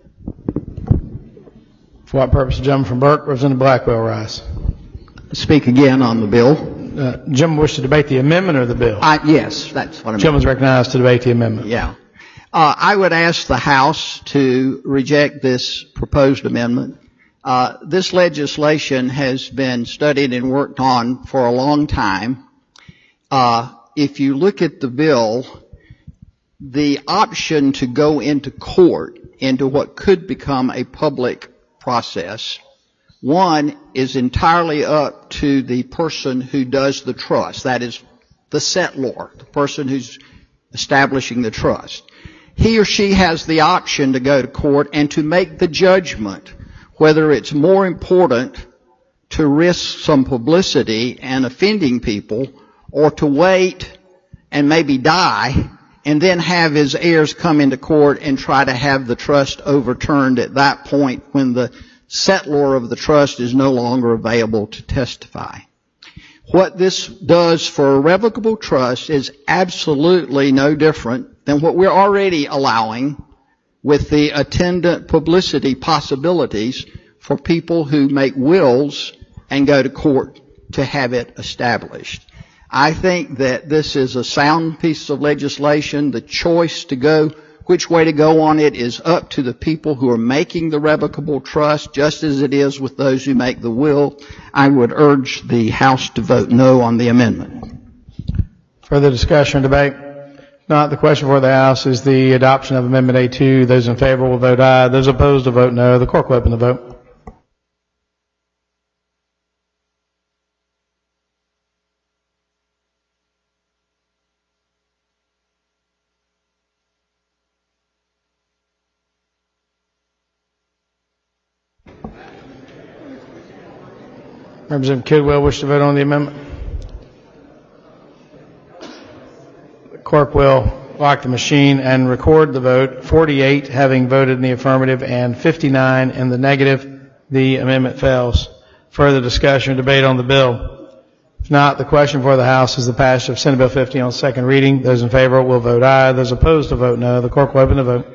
For what purpose, the gentleman from Burke, Representative Blackwell, rise. Speak again on the bill. Gentleman wish to debate the amendment or the bill? Yes, that's what I mean. Gentleman's recognized to debate the amendment. Yeah. I would ask the House to reject this proposed amendment. This legislation has been studied and worked on for a long time. If you look at the bill, the option to go into court, into what could become a public process, One is entirely up to the person who does the trust. That is the settlor, the person who's establishing the trust. He or she has the option to go to court and to make the judgment whether it's more important to risk some publicity and offending people or to wait and maybe die and then have his heirs come into court and try to have the trust overturned at that point when the settlor of the trust is no longer available to testify. What this does for a revocable trust is absolutely no different than what we're already allowing with the attendant publicity possibilities for people who make wills and go to court to have it established. I think that this is a sound piece of legislation. The choice to go, which way to go on it, is up to the people who are making the revocable trust, just as it is with those who make the will. I would urge the House to vote no on the amendment. Further discussion or debate? Not. The question for the House is the adoption of Amendment A2. Those in favor will vote aye. Those opposed will vote no. The clerk will open the vote. Representative Kidwell wish to vote on the amendment? The clerk will lock the machine and record the vote. 48 having voted in the affirmative and 59 in the negative. The amendment fails. Further discussion or debate on the bill? If not, the question for the House is the passage of Senate Bill 50 on second reading. Those in favor will vote aye. Those opposed will vote no. The clerk will open the vote.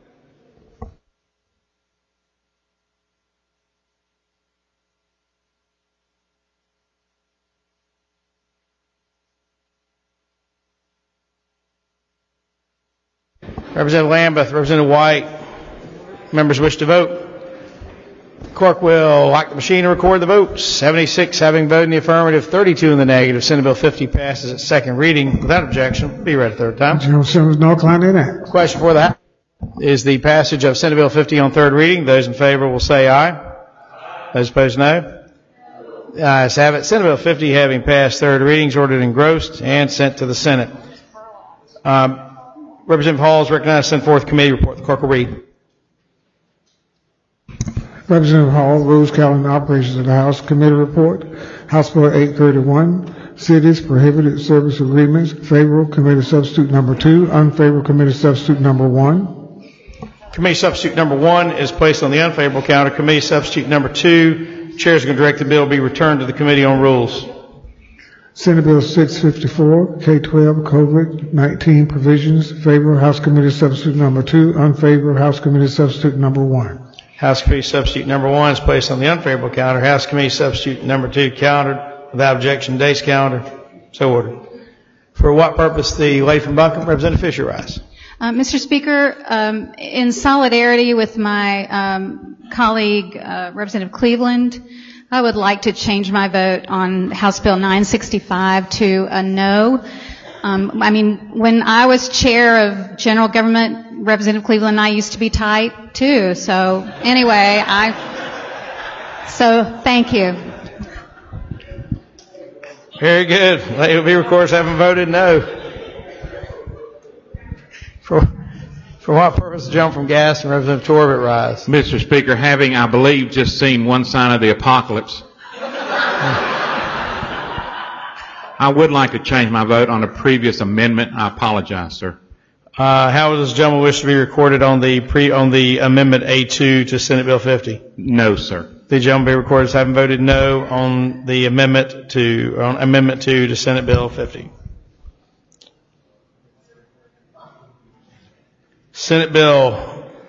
Representative Lambeth, Representative White, members wish to vote. Clerk will lock the machine and record the vote. 76 having voted in the affirmative, 32 in the negative. Senate Bill 50 passes its second reading without objection. Be read a third time. General Simmons, no decline to enact. Question for the House is the passage of Senate Bill 50 on third reading. Those in favor will say aye. Those opposed, no. The ayes have it. Senate Bill 50 having passed third readings, ordered engrossed and sent to the Senate. Representative Hall is recognized to send forth committee report. The clerk will read. Representative Hall, Rules, Calendar, and Operations of the House Committee Report. House Bill 831, Cities Prohibited Service Agreements. Favorable Committee Substitute Number 2. Unfavorable Committee Substitute Number 1. Committee Substitute Number 1 is placed on the unfavorable counter. Committee Substitute Number 2, Chair is going to direct the bill be returned to the Committee on Rules. Senate Bill 654, K-12 COVID-19 provisions. Favorable House Committee Substitute Number 2. Unfavorable House Committee Substitute Number 1. House Committee Substitute Number 1 is placed on the unfavorable counter. House Committee Substitute Number 2 countered without objection. Days counter. So ordered. For what purpose the lady from Buncombe? Representative Fisher rise. Mr. Speaker, in solidarity with my colleague, Representative Cleveland, I would like to change my vote on House Bill 965 to a no. When I was chair of general government, Representative Cleveland and I used to be tight too. So anyway, thank you. Very good. Lady will be recorded as having voted no. For what purpose, the gentleman from Gaston, Representative Torbett, rise. Mr. Speaker, having, I believe, just seen one sign of the apocalypse, I would like to change my vote on the previous amendment. I apologize, sir. How does the gentleman wish to be recorded on the amendment A2 to Senate Bill 50? No, sir. The gentleman be recorded as having voted no on the amendment 2 to Senate Bill 50. Senate Bill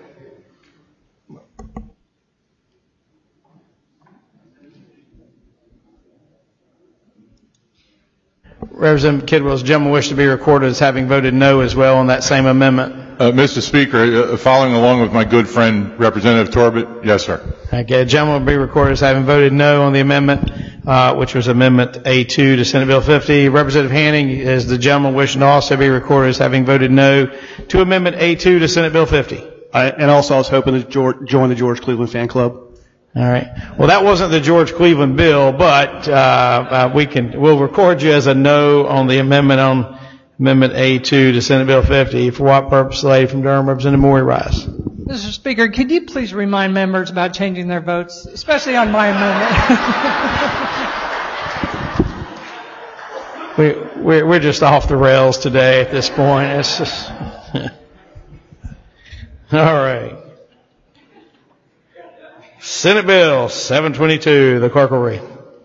Representative Kidwell's gentleman wish to be recorded as having voted no as well on that same amendment. Mr. Speaker, following along with my good friend Representative Torbett, yes, sir. Okay, the gentleman will be recorded as having voted no on the amendment, which was Amendment A2 to Senate Bill 50. Representative Hanning is the gentleman wishing to also be recorded as having voted no to Amendment A2 to Senate Bill 50. And also I was hoping to join the George Cleveland fan club. All right. Well, that wasn't the George Cleveland bill, but we'll record you as a no on the amendment on Amendment A2 to Senate Bill 50. For what purpose, the lady from Durham, Representative Maury Rice. Mr. Speaker, could you please remind members about changing their votes, especially on my amendment? We're just off the rails today at this point. It's just all right. Senate Bill 722. The clerk will read.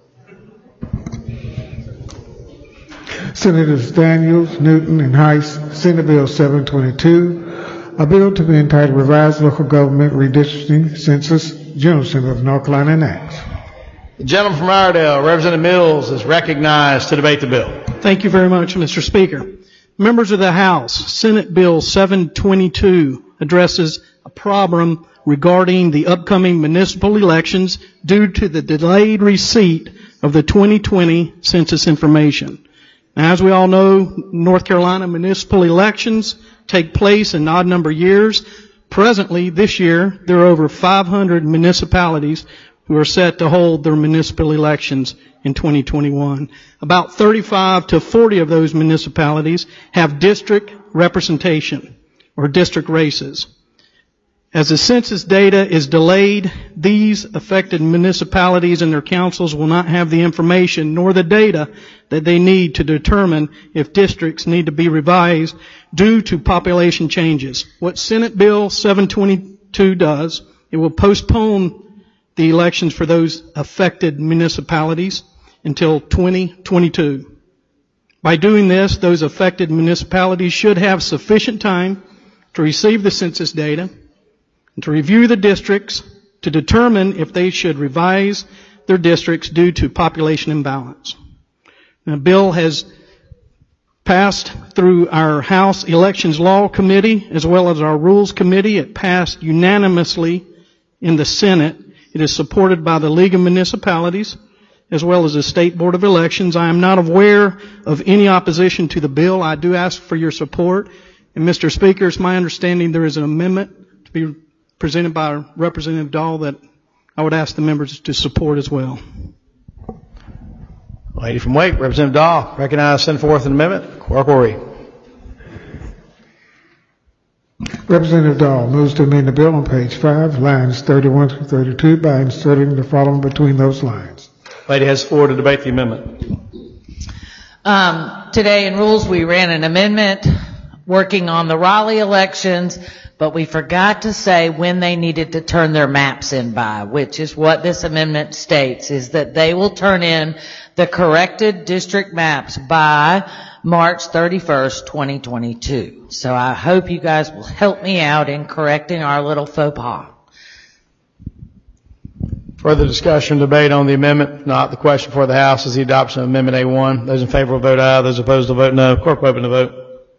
Senators Daniels, Newton, and Heiss, Senate Bill 722, a bill to be entitled Revised Local Government Redistricting Census, General Assembly of North Carolina enacts. The gentleman from Iredell, Representative Mills, is recognized to debate the bill. Thank you very much, Mr. Speaker. Members of the House, Senate Bill 722 addresses a problem regarding the upcoming municipal elections due to the delayed receipt of the 2020 census information. Now, as we all know, North Carolina municipal elections take place in odd number years. Presently, this year, there are over 500 municipalities who are set to hold their municipal elections in 2021. About 35 to 40 of those municipalities have district representation or district races. As the census data is delayed, these affected municipalities and their councils will not have the information nor the data that they need to determine if districts need to be revised due to population changes. What Senate Bill 722 does, it will postpone the elections for those affected municipalities until 2022. By doing this, those affected municipalities should have sufficient time to receive the census data and to review the districts to determine if they should revise their districts due to population imbalance. The bill has passed through our House Elections Law Committee as well as our Rules Committee. It passed unanimously in the Senate. It is supported by the League of Municipalities as well as the State Board of Elections. I am not aware of any opposition to the bill. I do ask for your support. And Mr. Speaker, it's my understanding there is an amendment to be presented by Representative Dahl that I would ask the members to support as well. Lady from Wake, Representative Dahl, recognized, send forth an amendment. Clerk will read. Representative Dahl moves to amend the bill on page 5, lines 31 through 32 by inserting the following between those lines. Lady has the floor to debate the amendment. Today in Rules we ran an amendment working on the Raleigh elections, but we forgot to say when they needed to turn their maps in by, which is what this amendment states, is that they will turn in the corrected district maps by March 31st, 2022. So I hope you guys will help me out in correcting our little faux pas. Further discussion, debate on the amendment? If not, the question for the House is the adoption of Amendment A1. Those in favor will vote aye. Those opposed will vote no. Clerk will open the vote.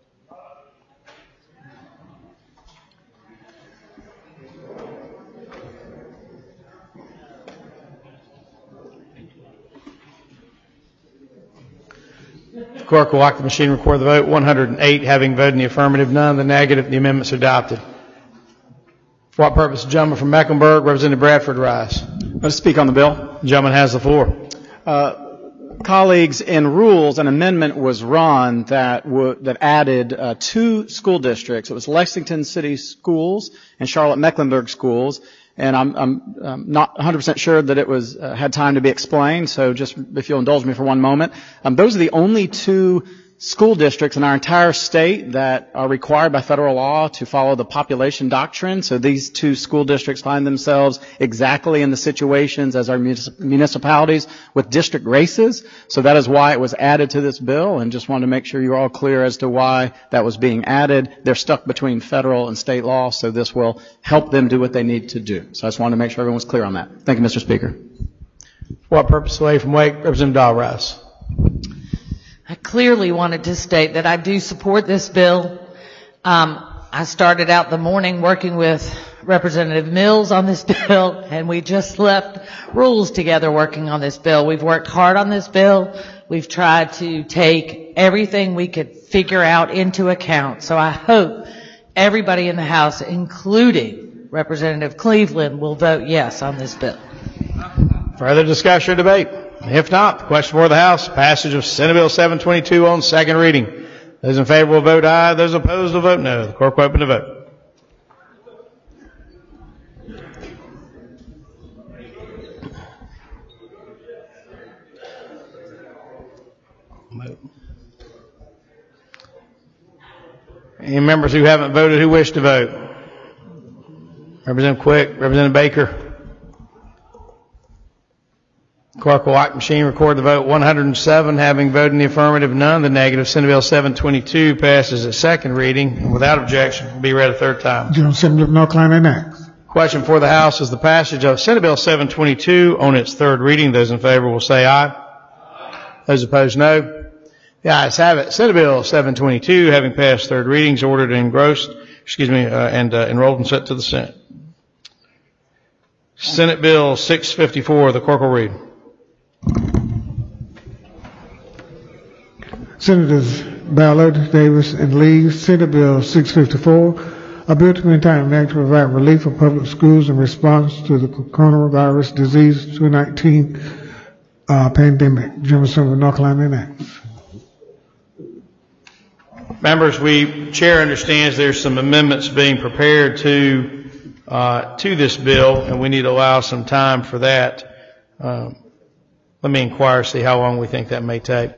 Clerk will lock the machine and record the vote. 108 having voted in the affirmative, none in the negative. The amendments are adopted. For what purpose, the gentleman from Mecklenburg, Representative Bradford Rice. Let's speak on the bill. The gentleman has the floor. Colleagues, in Rules, an amendment was run that added 2 school districts. It was Lexington City Schools and Charlotte Mecklenburg Schools. And I'm not 100% sure that it was had time to be explained, so just if you'll indulge me for one moment. Those are the only 2 school districts in our entire state that are required by federal law to follow the population doctrine. So these 2 school districts find themselves exactly in the situations as our municipalities with district races. So that is why it was added to this bill, and just wanted to make sure you're all clear as to why that was being added. They're stuck between federal and state law, so this will help them do what they need to do. So I just wanted to make sure everyone was clear on that. Thank you, Mr. Speaker. For what purpose, the lady from Wake, Representative Dahl Rice. I clearly wanted to state that I do support this bill. I started out the morning working with Representative Mills on this bill, and we just left Rules together working on this bill. We've worked hard on this bill. We've tried to take everything we could figure out into account. So I hope everybody in the House, including Representative Cleveland, will vote yes on this bill. Further discussion or debate? If not, the question before the House, passage of Senate Bill 722 on second reading. Those in favor will vote aye. Those opposed will vote no. The clerk will open the vote. Any members who haven't voted who wish to vote? Representative Quick, Representative Baker. Clerk will lock machine, record the vote. 107 having voted in the affirmative, none the negative. Senate Bill 722 passes at second reading and without objection will be read a third time. General Assembly of North Carolina enacts. Question for the House is the passage of Senate Bill 722 on its third reading. Those in favor will say aye. Those opposed, no. The ayes have it. Senate Bill 722, having passed third readings, ordered and enrolled and sent to the Senate. Senate Bill 654, the clerk will read. Senators Ballard, Davis, and Lee, Senate Bill 654, a bill to maintain an act to provide relief for public schools in response to the coronavirus disease 2019 pandemic. General Assembly of North Carolina enacts. Members, Chair understands there's some amendments being prepared to this bill, and we need to allow some time for that. Let me inquire, see how long we think that may take.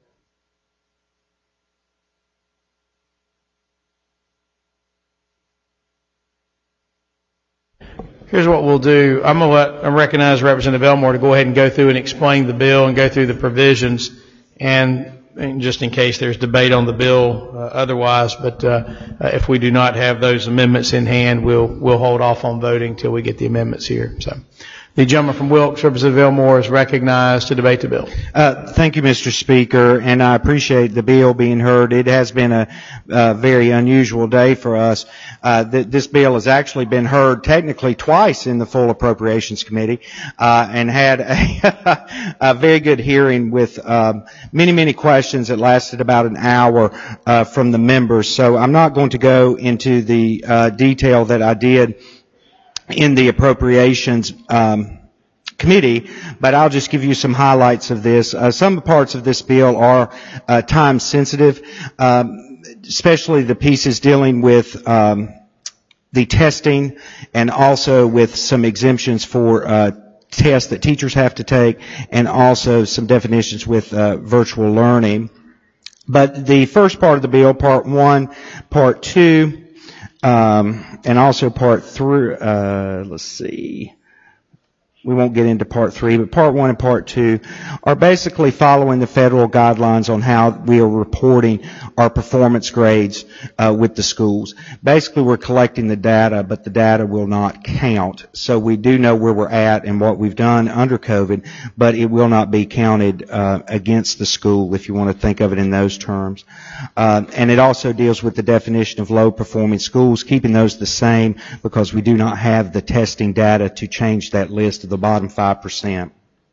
Here's what we'll do. I'm going to recognize Representative Elmore to go ahead and go through and explain the bill and go through the provisions, and just in case there's debate on the bill otherwise. But if we do not have those amendments in hand, we'll hold off on voting till we get the amendments here. So, the gentleman from Wilkes, Representative Elmore, is recognized to debate the bill. Thank you, Mr. Speaker, and I appreciate the bill being heard. It has been a very unusual day for us. This bill has actually been heard technically twice in the full Appropriations Committee, and had a very good hearing with many questions that lasted about an hour from the members. So I'm not going to go into the detail that I did in the Appropriations Committee, but I'll just give you some highlights of this. Some parts of this bill are time sensitive, especially the pieces dealing with the testing and also with some exemptions for tests that teachers have to take, and also some definitions with virtual learning. But the first part of the bill, Part 1, Part 2, and also Part 3, let's see. We won't get into Part 3, but Part 1 and Part 2 are basically following the federal guidelines on how we are reporting our performance grades with the schools. Basically, we're collecting the data, but the data will not count. So we do know where we're at and what we've done under COVID, but it will not be counted against the school, if you want to think of it in those terms. And it also deals with the definition of low-performing schools, keeping those the same because we do not have the testing data to change that list to the bottom 5%.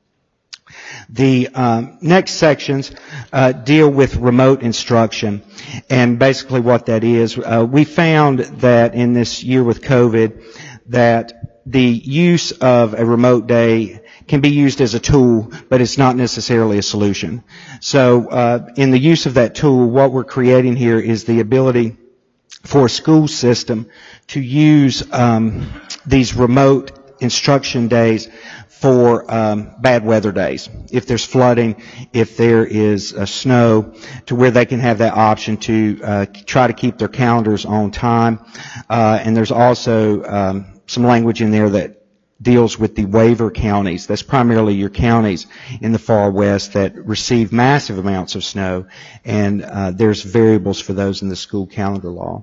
The next sections deal with remote instruction, and basically what that is, we found that in this year with COVID that the use of a remote day can be used as a tool, but it's not necessarily a solution. So in the use of that tool, what we're creating here is the ability for a school system to use these remote instruction days for bad weather days. If there's flooding, if there is snow, to where they can have that option to try to keep their calendars on time. And there's also some language in there that deals with the waiver counties. That's primarily your counties in the far west that receive massive amounts of snow, and there's variables for those in the school calendar law.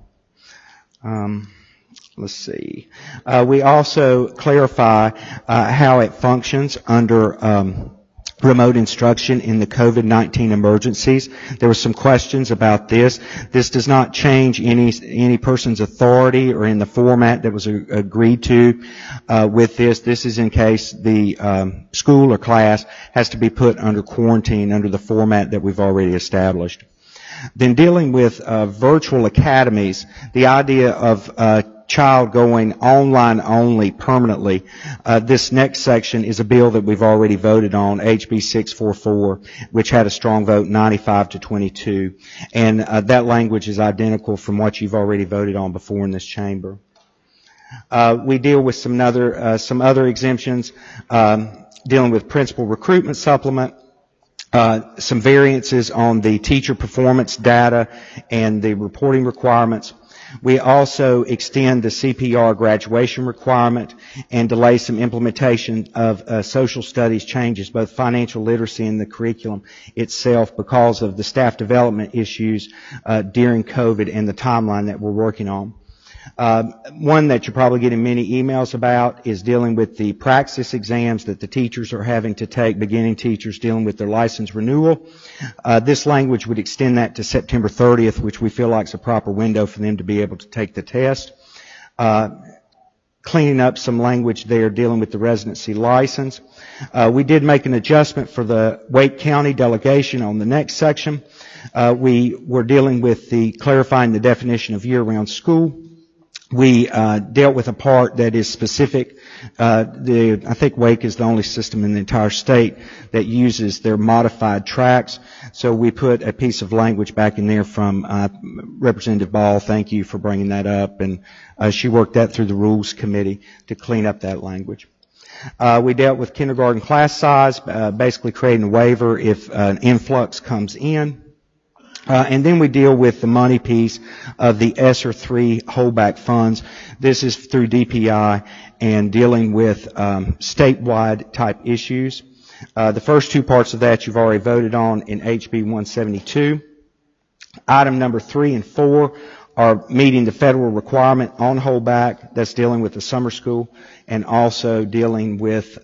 Let's see. We also clarify how it functions under remote instruction in the COVID-19 emergencies. There were some questions about this. This does not change any person's authority or in the format that was agreed to with this. This is in case the school or class has to be put under quarantine under the format that we've already established. Then dealing with virtual academies, the idea of child going online only permanently. This next section is a bill that we've already voted on, HB 644, which had a strong vote, 95 to 22. And that language is identical from what you've already voted on before in this chamber. We deal with some other exemptions, dealing with principal recruitment supplement, some variances on the teacher performance data and the reporting requirements. We also extend the CPR graduation requirement and delay some implementation of social studies changes, both financial literacy and the curriculum itself, because of the staff development issues during COVID and the timeline that we're working on. One that you're probably getting many emails about is dealing with the praxis exams that the teachers are having to take, beginning teachers dealing with their license renewal. This language would extend that to September 30th, which we feel like is a proper window for them to be able to take the test. Cleaning up some language there dealing with the residency license. We did make an adjustment for the Wake County delegation on the next section. We were dealing with clarifying the definition of year-round school. We dealt with a part that is specific. I think Wake is the only system in the entire state that uses their modified tracks. So we put a piece of language back in there from Representative Ball. Thank you for bringing that up. And she worked that through the Rules Committee to clean up that language. We dealt with kindergarten class size, basically creating a waiver if an influx comes in. And then we deal with the money piece of the ESSER 3 holdback funds. This is through DPI and dealing with statewide type issues. The first two parts of that you've already voted on in HB 172. Item number 3 and 4 are meeting the federal requirement on holdback. That's dealing with the summer school and also dealing with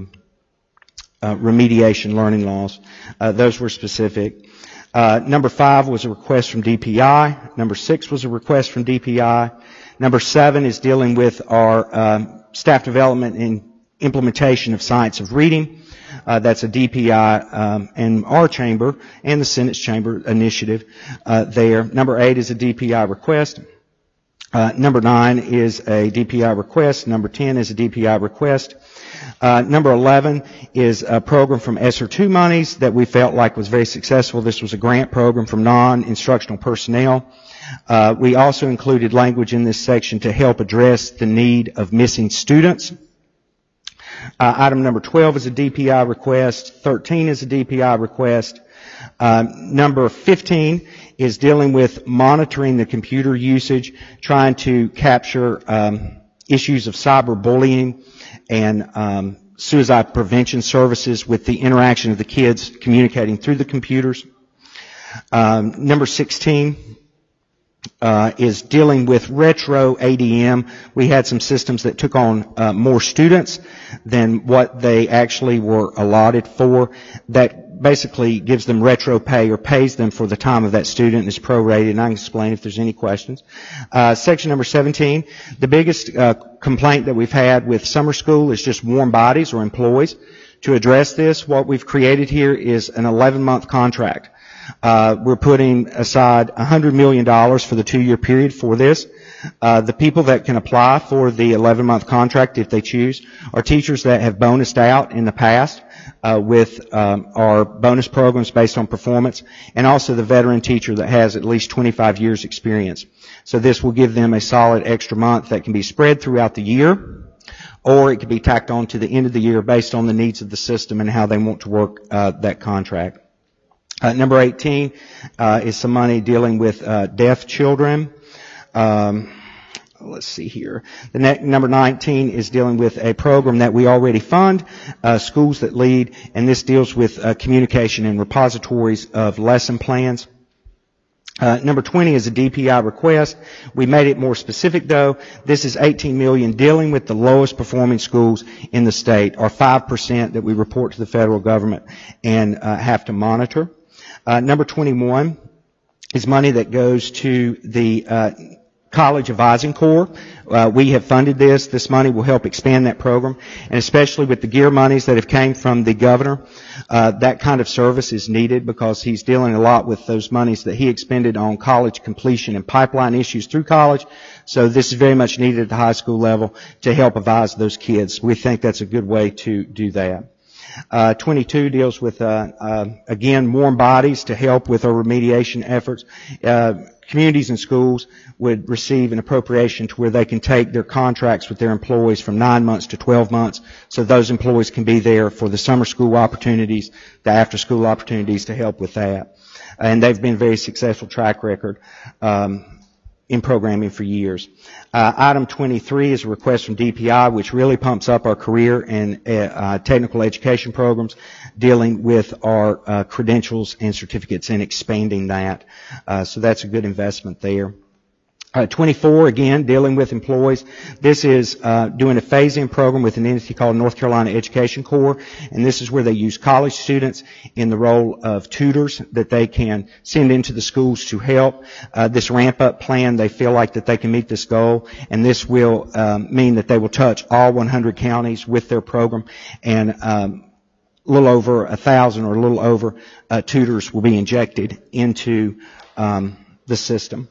remediation learning loss. Those were specific. Number 5 was a request from DPI. Number 6 was a request from DPI. Number 7 is dealing with our staff development and implementation of science of reading. That's a DPI in our chamber and the Senate's chamber initiative there. Number 8 is a DPI request. Number 9 is a DPI request. Number 10 is a DPI request. Number 11 is a program from ESSER 2 monies that we felt like was very successful. This was a grant program from non-instructional personnel. We also included language in this section to help address the need of missing students. Item number 12 is a DPI request. 13 is a DPI request. Number 15 is dealing with monitoring the computer usage, trying to capture issues of cyberbullying and suicide prevention services with the interaction of the kids communicating through the computers. Number 16 is dealing with retro ADM. We had some systems that took on more students than what they actually were allotted for. That basically gives them retro pay or pays them for the time of that student and is prorated, and I can explain if there's any questions. Section number 17, the biggest complaint that we've had with summer school is just warm bodies or employees. To address this, what we've created here is an 11-month contract. We're putting aside $100 million for the 2-year period for this. The people that can apply for the 11-month contract, if they choose, are teachers that have bonused out in the past with our bonus programs based on performance, and also the veteran teacher that has at least 25 years experience. So this will give them a solid extra month that can be spread throughout the year, or it can be tacked on to the end of the year based on the needs of the system and how they want to work that contract. Number 18 is some money dealing with deaf children. Let's see here. Number 19 is dealing with a program that we already fund, Schools That Lead, and this deals with communication and repositories of lesson plans. Number 20 is a DPI request. We made it more specific though. This is $18 million dealing with the lowest performing schools in the state, or 5% that we report to the federal government and have to monitor. Number 21 is money that goes to the College Advising Corps. We have funded this. This money will help expand that program, and especially with the GEAR monies that have came from the governor, that kind of service is needed because he's dealing a lot with those monies that he expended on college completion and pipeline issues through college. So this is very much needed at the high school level to help advise those kids. We think that's a good way to do that. 22 deals with, again, warm bodies to help with our remediation efforts. Communities and schools would receive an appropriation to where they can take their contracts with their employees from 9 months to 12 months, so those employees can be there for the summer school opportunities, the after school opportunities to help with that. And they've been a very successful track record in programming for years. Item 23 is a request from DPI, which really pumps up our career and technical education programs, dealing with our credentials and certificates and expanding that. So that's a good investment there. 24, again, dealing with employees. This is doing a phase-in program with an entity called North Carolina Education Corps, and this is where they use college students in the role of tutors that they can send into the schools to help. This ramp-up plan, they feel like that they can meet this goal, and this will mean that they will touch all 100 counties with their program, and a little over 1,000 or a little over tutors will be injected into the system.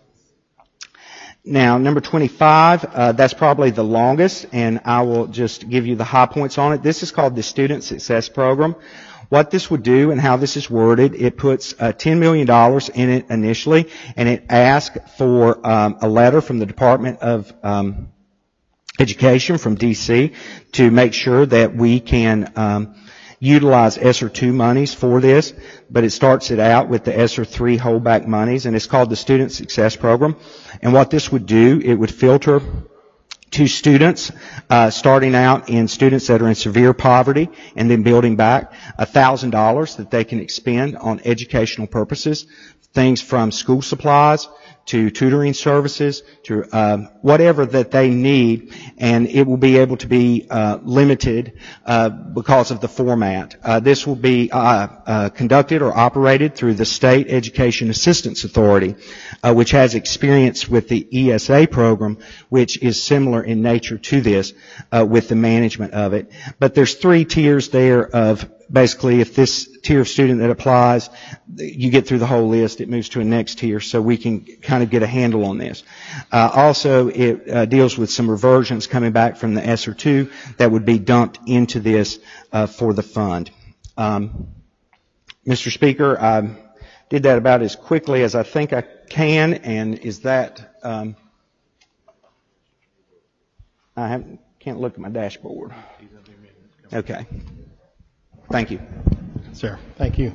Now, number 25, that's probably the longest, and I will just give you the high points on it. This is called the Student Success Program. What this would do and how this is worded, it puts $10 million in it initially, and it asks for a letter from the Department of Education from D.C. to make sure that we can utilize ESSER 2 monies for this, but it starts it out with the ESSER 3 holdback monies, and it's called the Student Success Program. And what this would do, it would filter to students, starting out in students that are in severe poverty and then building back $1,000 that they can expend on educational purposes, things from school supplies to tutoring services, to whatever that they need, and it will be able to be limited because of the format. This will be conducted or operated through the State Education Assistance Authority, which has experience with the ESA program, which is similar in nature to this, with the management of it. But there's 3 tiers there of basically, if this tier of student that applies, you get through the whole list, it moves to a next tier, so we can kind of get a handle on this. Also, it deals with some reversions coming back from the ESSER 2 that would be dumped into this for the fund. Mr. Speaker, I did that about as quickly as I think I can, and is that... I can't look at my dashboard. Okay. Thank you. Sir, thank you.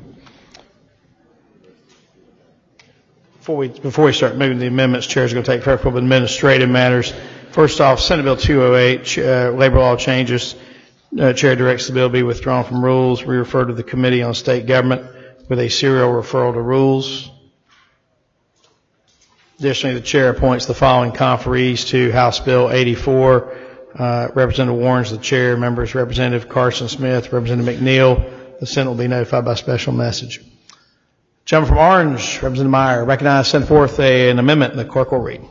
Before we start moving the amendments, Chair is going to take care of a couple of administrative matters. First off, Senate Bill 208, labor law changes. Chair directs the bill be withdrawn from rules, re-referred to the Committee on State Government with a serial referral to rules. Additionally, the Chair appoints the following conferees to House Bill 84. Representative Warren's the chair, members Representative Carson Smith, Representative McNeil. The Senate will be notified by special message. Gentleman from Orange, Representative Meyer, recognized, send forth an amendment, and the clerk will read.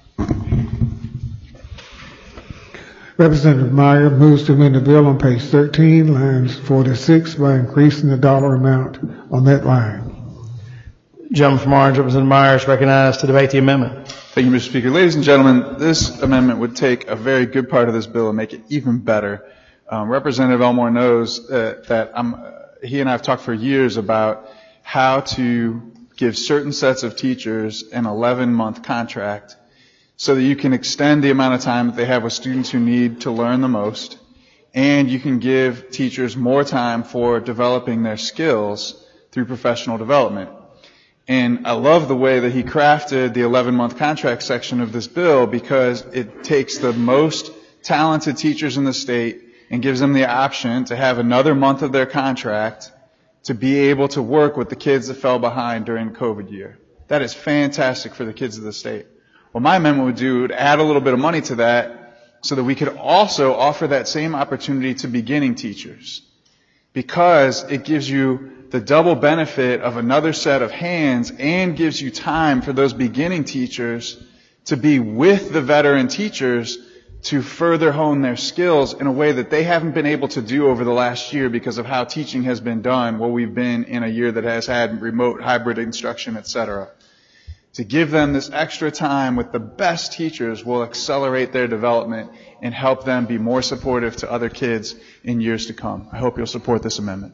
Representative Meyer moves to amend the bill on page 13, lines 4 to 6, by increasing the dollar amount on that line. Gentleman from Orange, Representative Meyer, is recognized to debate the amendment. Thank you, Mr. Speaker. Ladies and gentlemen, this amendment would take a very good part of this bill and make it even better. Representative Elmore knows that he and I have talked for years about how to give certain sets of teachers an 11-month contract so that you can extend the amount of time that they have with students who need to learn the most, and you can give teachers more time for developing their skills through professional development. And I love the way that he crafted the 11-month contract section of this bill, because it takes the most talented teachers in the state and gives them the option to have another month of their contract to be able to work with the kids that fell behind during the COVID year. That is fantastic for the kids of the state. What my amendment would do would add a little bit of money to that so that we could also offer that same opportunity to beginning teachers, because it gives you the double benefit of another set of hands and gives you time for those beginning teachers to be with the veteran teachers to further hone their skills in a way that they haven't been able to do over the last year because of how teaching has been done while we've been in a year that has had remote hybrid instruction, etc. To give them this extra time with the best teachers will accelerate their development and help them be more supportive to other kids in years to come. I hope you'll support this amendment.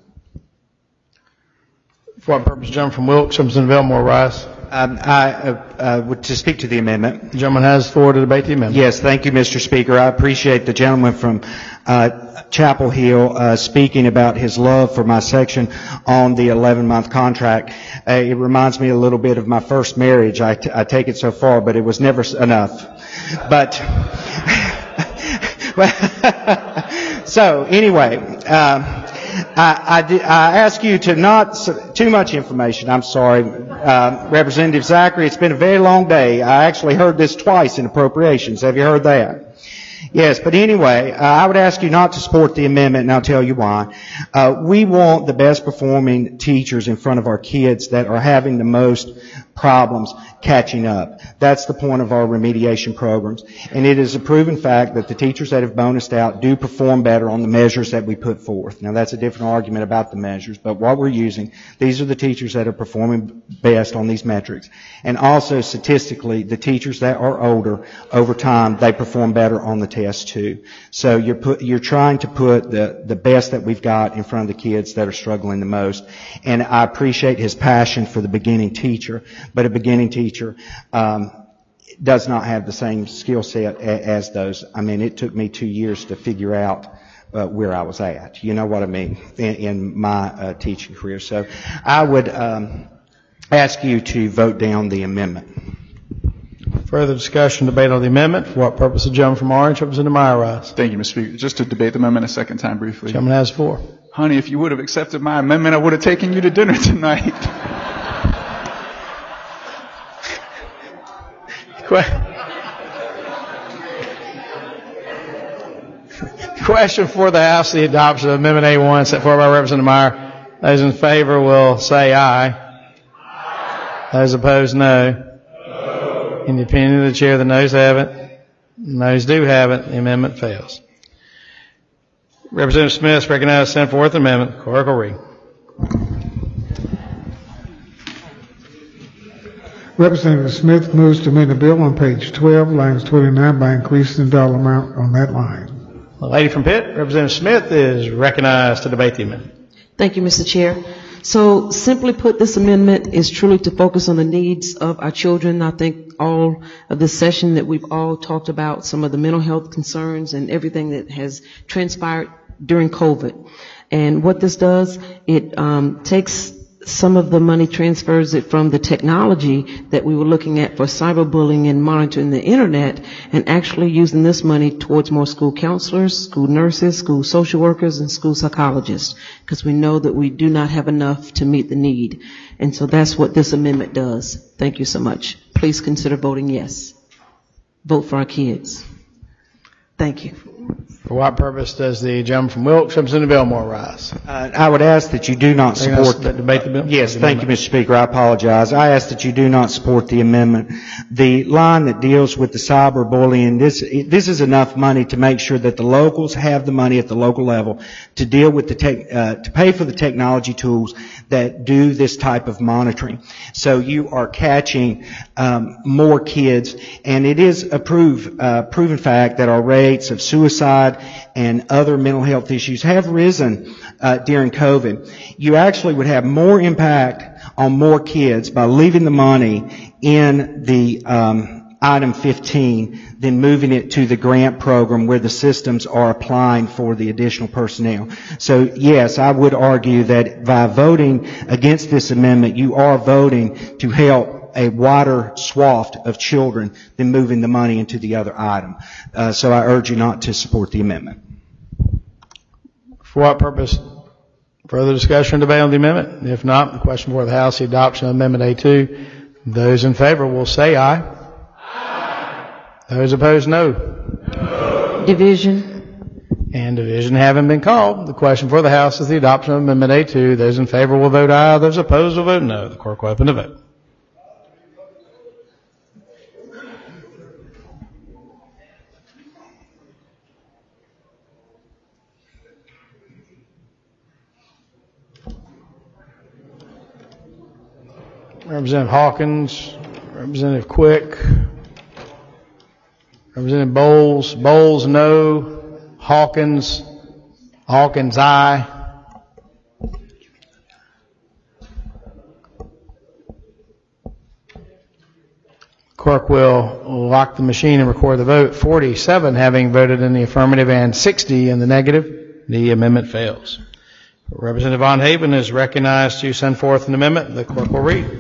For what purpose, gentleman from Wilkes, Representative Elmore Rice. To speak to the amendment. The gentleman has the floor to debate the amendment. Yes, thank you, Mr. Speaker. I appreciate the gentleman from Chapel Hill speaking about his love for my section on the 11-month contract. It reminds me a little bit of my first marriage. I take it so far, but it was never enough. But so anyway, I ask you to not too much information. I'm sorry, Representative Zachary. It's been a very long day. I actually heard this twice in appropriations. Have you heard that? Yes, but anyway, I would ask you not to support the amendment, and I'll tell you why. We want the best performing teachers in front of our kids that are having the most problems catching up. That's the point of our remediation programs. And it is a proven fact that the teachers that have bonused out do perform better on the measures that we put forth. Now, that's a different argument about the measures, but what we're using, these are the teachers that are performing best on these metrics. And also, statistically, the teachers that are older, over time, they perform better on the test too. So you're trying to put the best that we've got in front of the kids that are struggling the most. And I appreciate his passion for the beginning teacher, but a beginning teacher does not have the same skill set as those. I mean, it took me 2 years to figure out where I was at. You know what I mean, in my teaching career. So I would ask you to vote down the amendment. Further discussion, debate on the amendment. For what purpose, the gentleman from Orange, Representative Meyer Rice. Thank you, Mr. Speaker. Just to debate the amendment a second time briefly. The gentleman has the floor. Honey, if you would have accepted my amendment, I would have taken you to dinner tonight. Question for the House, the adoption of Amendment A1 set forth by Representative Meyer. Those in favor will say aye. Those opposed, no. In the opinion of the chair, the noes have it. The noes do have it. The amendment fails. Representative Smith recognized to send forth the amendment. Clerk will read. Representative Smith moves to amend the bill on page 12, lines 29, by increasing the dollar amount on that line. The lady from Pitt, Representative Smith, is recognized to debate the amendment. Thank you, Mr. Chair. So simply put, this amendment is truly to focus on the needs of our children. I think all of this session that we've all talked about, some of the mental health concerns and everything that has transpired during COVID. And what this does, it takes some of the money, transfers it from the technology that we were looking at for cyberbullying and monitoring the internet, and actually using this money towards more school counselors, school nurses, school social workers, and school psychologists, because we know that we do not have enough to meet the need. And so that's what this amendment does. Thank you so much. Please consider voting yes. Vote for our kids. Thank you. For what purpose does the gentleman from Wilkes, Representative Elmore, rise? I would ask that you do not support the debate the bill. Yes, thank you, Mr. Speaker. I apologize. I ask that you do not support the amendment. The line that deals with the cyberbullying, this is enough money to make sure that the locals have the money at the local level to deal with to pay for the technology tools that do this type of monitoring. So you are catching more kids, and it is a proven fact that our rates of suicide and other mental health issues have risen during COVID. You actually would have more impact on more kids by leaving the money in the item 15 than moving it to the grant program where the systems are applying for the additional personnel. So yes, I would argue that by voting against this amendment, you are voting to help a wider swath of children than moving the money into the other item. So I urge you not to support the amendment. For what purpose? Further discussion or debate on the amendment? If not, the question before the House, the adoption of Amendment A2. Those in favor will say aye. Aye. Those opposed, no. No. Division. And division having been called, the question for the House is the adoption of Amendment A2. Those in favor will vote aye. Those opposed will vote no. The clerk will open the vote. Representative Hawkins, Representative Quick, Representative Bowles. Bowles, no. Hawkins, aye. Clerk will lock the machine and record the vote. 47 having voted in the affirmative and 60 in the negative. The amendment fails. Representative Von Haven is recognized to send forth an amendment. The clerk will read.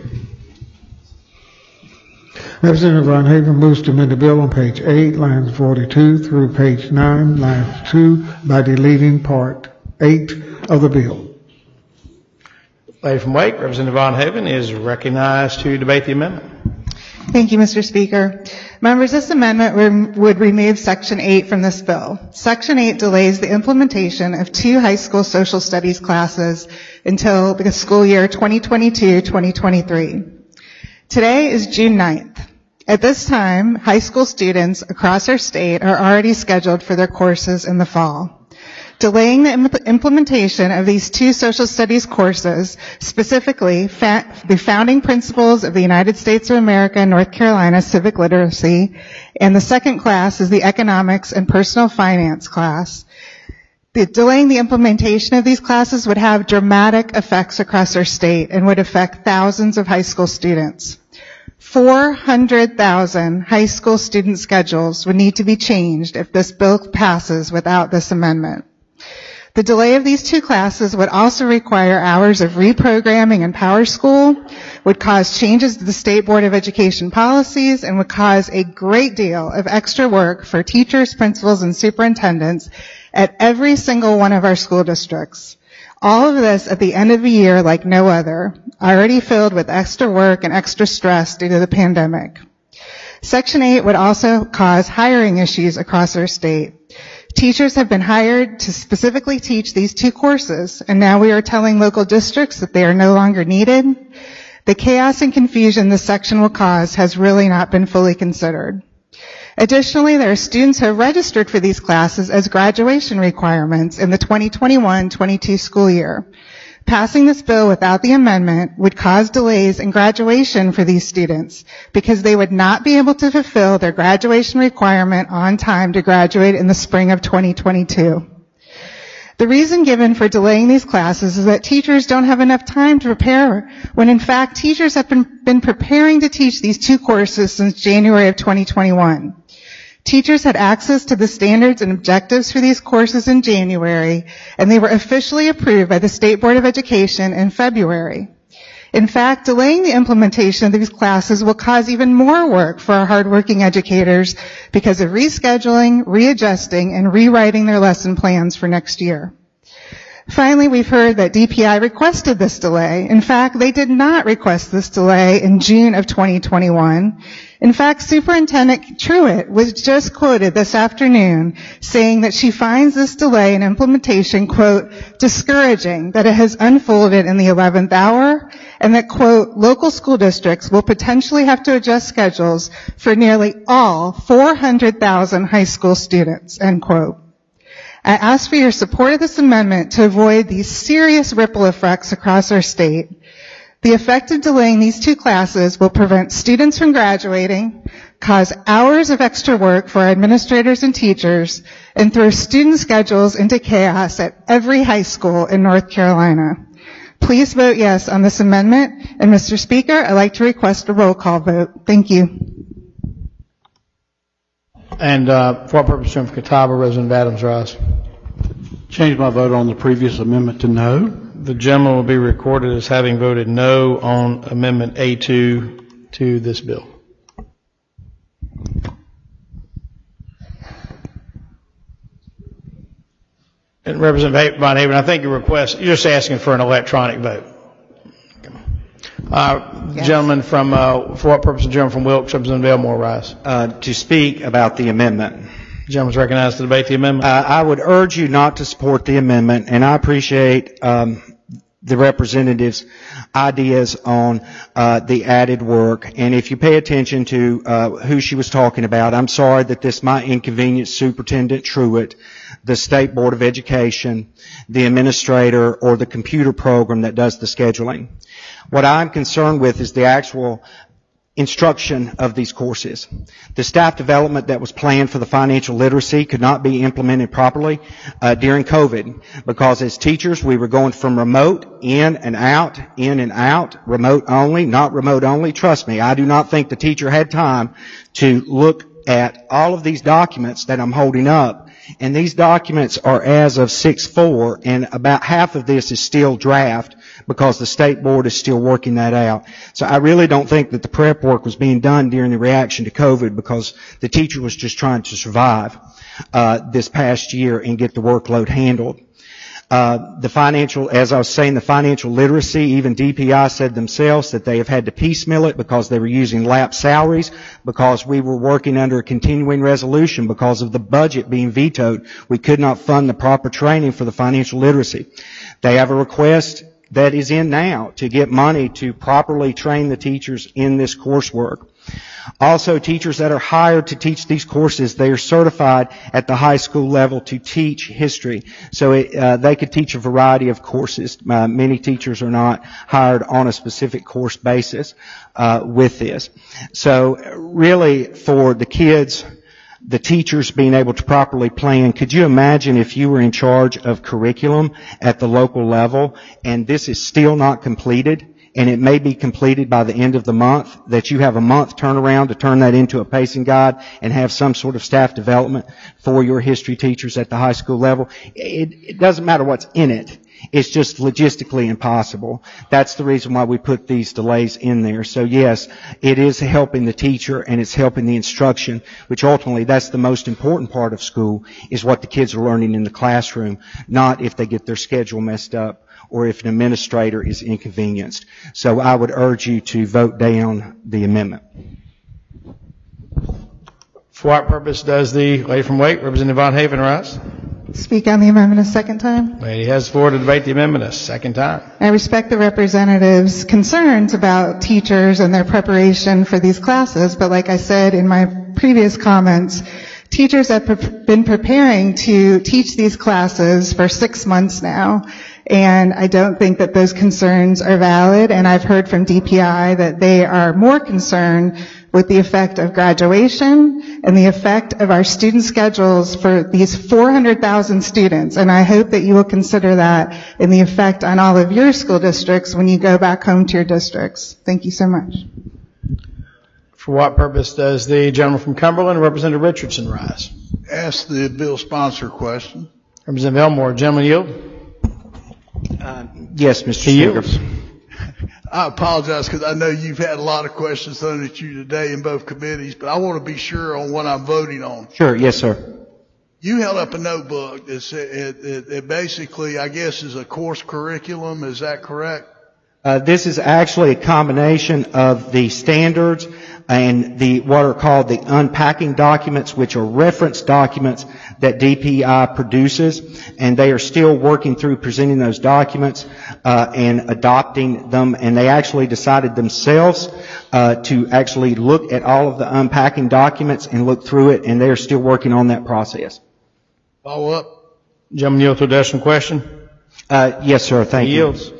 Representative Von Haven moves to amend the bill on page 8, lines 42 through page 9, lines 2, by deleting part 8 of the bill. Lady from Wake, Representative Von Haven is recognized to debate the amendment. Thank you, Mr. Speaker. Members, this amendment would remove Section 8 from this bill. Section 8 delays the implementation of 2 high school social studies classes until the school year 2022-2023. Today is June 9th. At this time, high school students across our state are already scheduled for their courses in the fall. Delaying the implementation of these 2 social studies courses, specifically the founding principles of the United States of America and North Carolina civic literacy, and the second class is the economics and personal finance class. Delaying the implementation of these classes would have dramatic effects across our state and would affect thousands of high school students. 400,000 high school student schedules would need to be changed if this bill passes without this amendment. The delay of these 2 classes would also require hours of reprogramming in PowerSchool, would cause changes to the State Board of Education policies, and would cause a great deal of extra work for teachers, principals, and superintendents at every single one of our school districts. All of this at the end of a year like no other, already filled with extra work and extra stress due to the pandemic. Section 8 would also cause hiring issues across our state. Teachers have been hired to specifically teach these 2 courses, and now we are telling local districts that they are no longer needed. The chaos and confusion this section will cause has really not been fully considered. Additionally, there are students who have registered for these classes as graduation requirements in the 2021-22 school year. Passing this bill without the amendment would cause delays in graduation for these students because they would not be able to fulfill their graduation requirement on time to graduate in the spring of 2022. The reason given for delaying these classes is that teachers don't have enough time to prepare, when in fact teachers have been preparing to teach these 2 courses since January of 2021. Teachers had access to the standards and objectives for these courses in January, and they were officially approved by the State Board of Education in February. In fact, delaying the implementation of these classes will cause even more work for our hardworking educators because of rescheduling, readjusting, and rewriting their lesson plans for next year. Finally, we've heard that DPI requested this delay. In fact, they did not request this delay in June of 2021. In fact, Superintendent Truitt was just quoted this afternoon saying that she finds this delay in implementation, quote, discouraging, that it has unfolded in the 11th hour, and that, quote, local school districts will potentially have to adjust schedules for nearly all 400,000 high school students, end quote. I ask for your support of this amendment to avoid these serious ripple effects across our state. The effect of delaying these 2 classes will prevent students from graduating, cause hours of extra work for our administrators and teachers, and throw student schedules into chaos at every high school in North Carolina. Please vote yes on this amendment. And Mr. Speaker, I'd like to request a roll call vote. Thank you. And for what purpose, Chairman Catawba, Representative Adams rise. Change my vote on the previous amendment to no. The gentleman will be recorded as having voted no on Amendment A2 to this bill. And Representative Von Haven, I think your request, you're just asking for an electronic vote. Yes. Gentleman from, for what purpose, the gentleman from Wilkes, Representative Elmore, rise. To speak about the amendment. The gentleman's recognized to debate the amendment. I would urge you not to support the amendment, and I appreciate the representatives' ideas on the added work. And if you pay attention to who she was talking about, I'm sorry that this might inconvenience Superintendent Truitt, the State Board of Education, the administrator, or the computer program that does the scheduling. What I'm concerned with is the actual instruction of these courses. The staff development that was planned for the financial literacy could not be implemented properly during COVID, because as teachers we were going from remote in and out, remote only, not remote only. Trust me, I do not think the teacher had time to look at all of these documents that I'm holding up. And these documents are as of 6/4, and about half of this is still draft because the state board is still working that out. So I really don't think that the prep work was being done during the reaction to COVID, because the teacher was just trying to survive this past year and get the workload handled. The financial literacy, even DPI said themselves that they have had to piecemeal it because they were using lap salaries, because we were working under a continuing resolution because of the budget being vetoed. We could not fund the proper training for the financial literacy. They have a request that is in now to get money to properly train the teachers in this coursework. Also, teachers that are hired to teach these courses, they are certified at the high school level to teach history. So they could teach a variety of courses. Many teachers are not hired on a specific course basis with this. So really, for the kids, the teachers being able to properly plan, could you imagine if you were in charge of curriculum at the local level and this is still not completed, and it may be completed by the end of the month, that you have a month turnaround to turn that into a pacing guide and have some sort of staff development for your history teachers at the high school level? It doesn't matter what's in it. It's just logistically impossible. That's the reason why we put these delays in there. So yes, it is helping the teacher and it's helping the instruction, which ultimately that's the most important part of school, is what the kids are learning in the classroom, not if they get their schedule messed up or if an administrator is inconvenienced. So I would urge you to vote down the amendment. For what purpose does the lady from Wake, Representative Von Haven, rise? Speak on the amendment a second time. Lady has the floor to debate the amendment a second time. I respect the representative's concerns about teachers and their preparation for these classes, but like I said in my previous comments, teachers have been preparing to teach these classes for 6 months now, and I don't think that those concerns are valid, and I've heard from DPI that they are more concerned with the effect of graduation and the effect of our student schedules for these 400,000 students. And I hope that you will consider that in the effect on all of your school districts when you go back home to your districts. Thank you so much. For what purpose does the gentleman from Cumberland, Representative Richardson, rise? Ask the bill sponsor question. Representative Elmore, gentleman yield? Yes, Mr. Speaker. I apologize because I know you've had a lot of questions thrown at you today in both committees, but I want to be sure on what I'm voting on. Sure, yes, sir. You held up a notebook that said it basically, I guess, is a course curriculum. Is that correct? This is actually a combination of the standards and what are called the unpacking documents, which are reference documents that DPI produces, and they are still working through presenting those documents and adopting them, and they actually decided themselves to actually look at all of the unpacking documents and look through it, and they are still working on that process. Follow up. Gentleman yield to additional question? Yes, sir. Thank you. Yields.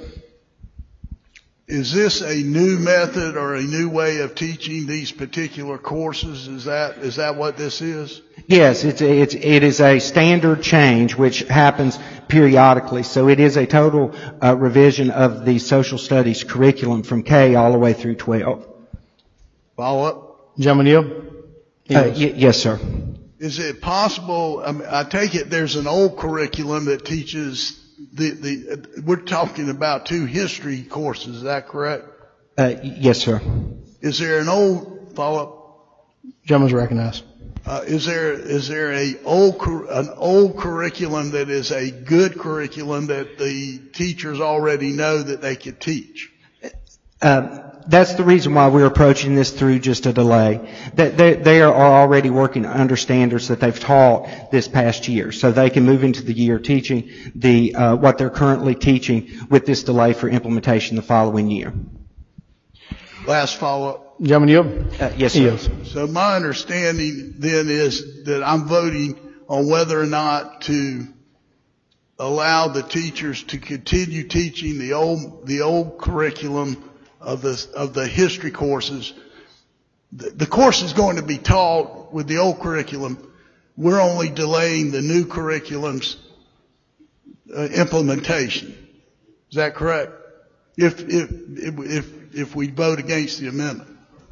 Is this a new method or a new way of teaching these particular courses? Is that what this is? Yes, it is a standard change which happens periodically. So it is a total revision of the social studies curriculum from K all the way through 12. Follow up. Gentleman yield? Yes, sir. Is it possible? I take it there's an old curriculum that teaches we're talking about 2 history courses, is that correct? Yes, sir. Is there an old follow-up? Gentleman's recognized. Is there an old curriculum that is a good curriculum that the teachers already know that they could teach? That's the reason why we're approaching this through just a delay. They are already working under standards that they've taught this past year, so they can move into the year teaching what they're currently teaching with this delay for implementation the following year. Last follow-up. Gentleman yield? Yes, sir. So my understanding then is that I'm voting on whether or not to allow the teachers to continue teaching the old curriculum of the history courses. The course is going to be taught with the old curriculum. We're only delaying the new curriculum's implementation. Is that correct? If we vote against the amendment.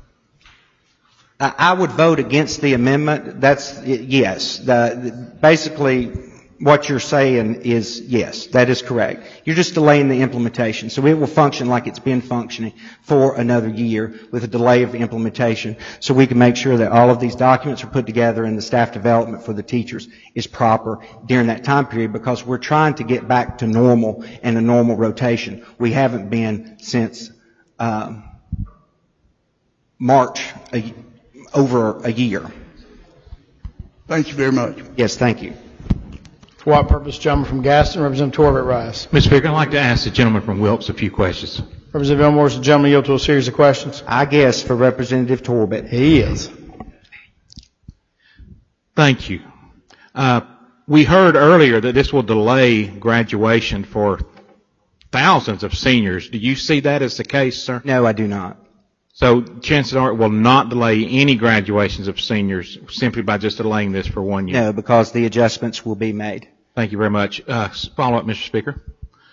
I would vote against the amendment. That's yes. Basically, what you're saying is yes, that is correct. You're just delaying the implementation, so it will function like it's been functioning for another year with a delay of implementation, so we can make sure that all of these documents are put together and the staff development for the teachers is proper during that time period, because we're trying to get back to normal and a normal rotation. We haven't been since March, over a year. Thank you very much. Yes, thank you. For what purpose, gentleman from Gaston, Representative Torbett, rise. Mr. Speaker, I'd like to ask the gentleman from Wilkes a few questions. Representative Elmore, is the gentleman yield to a series of questions? I guess for Representative Torbett. He is. Thank you. We heard earlier that this will delay graduation for thousands of seniors. Do you see that as the case, sir? No, I do not. So chances are it will not delay any graduations of seniors simply by just delaying this for 1 year? No, because the adjustments will be made. Thank you very much. Follow up, Mr. Speaker.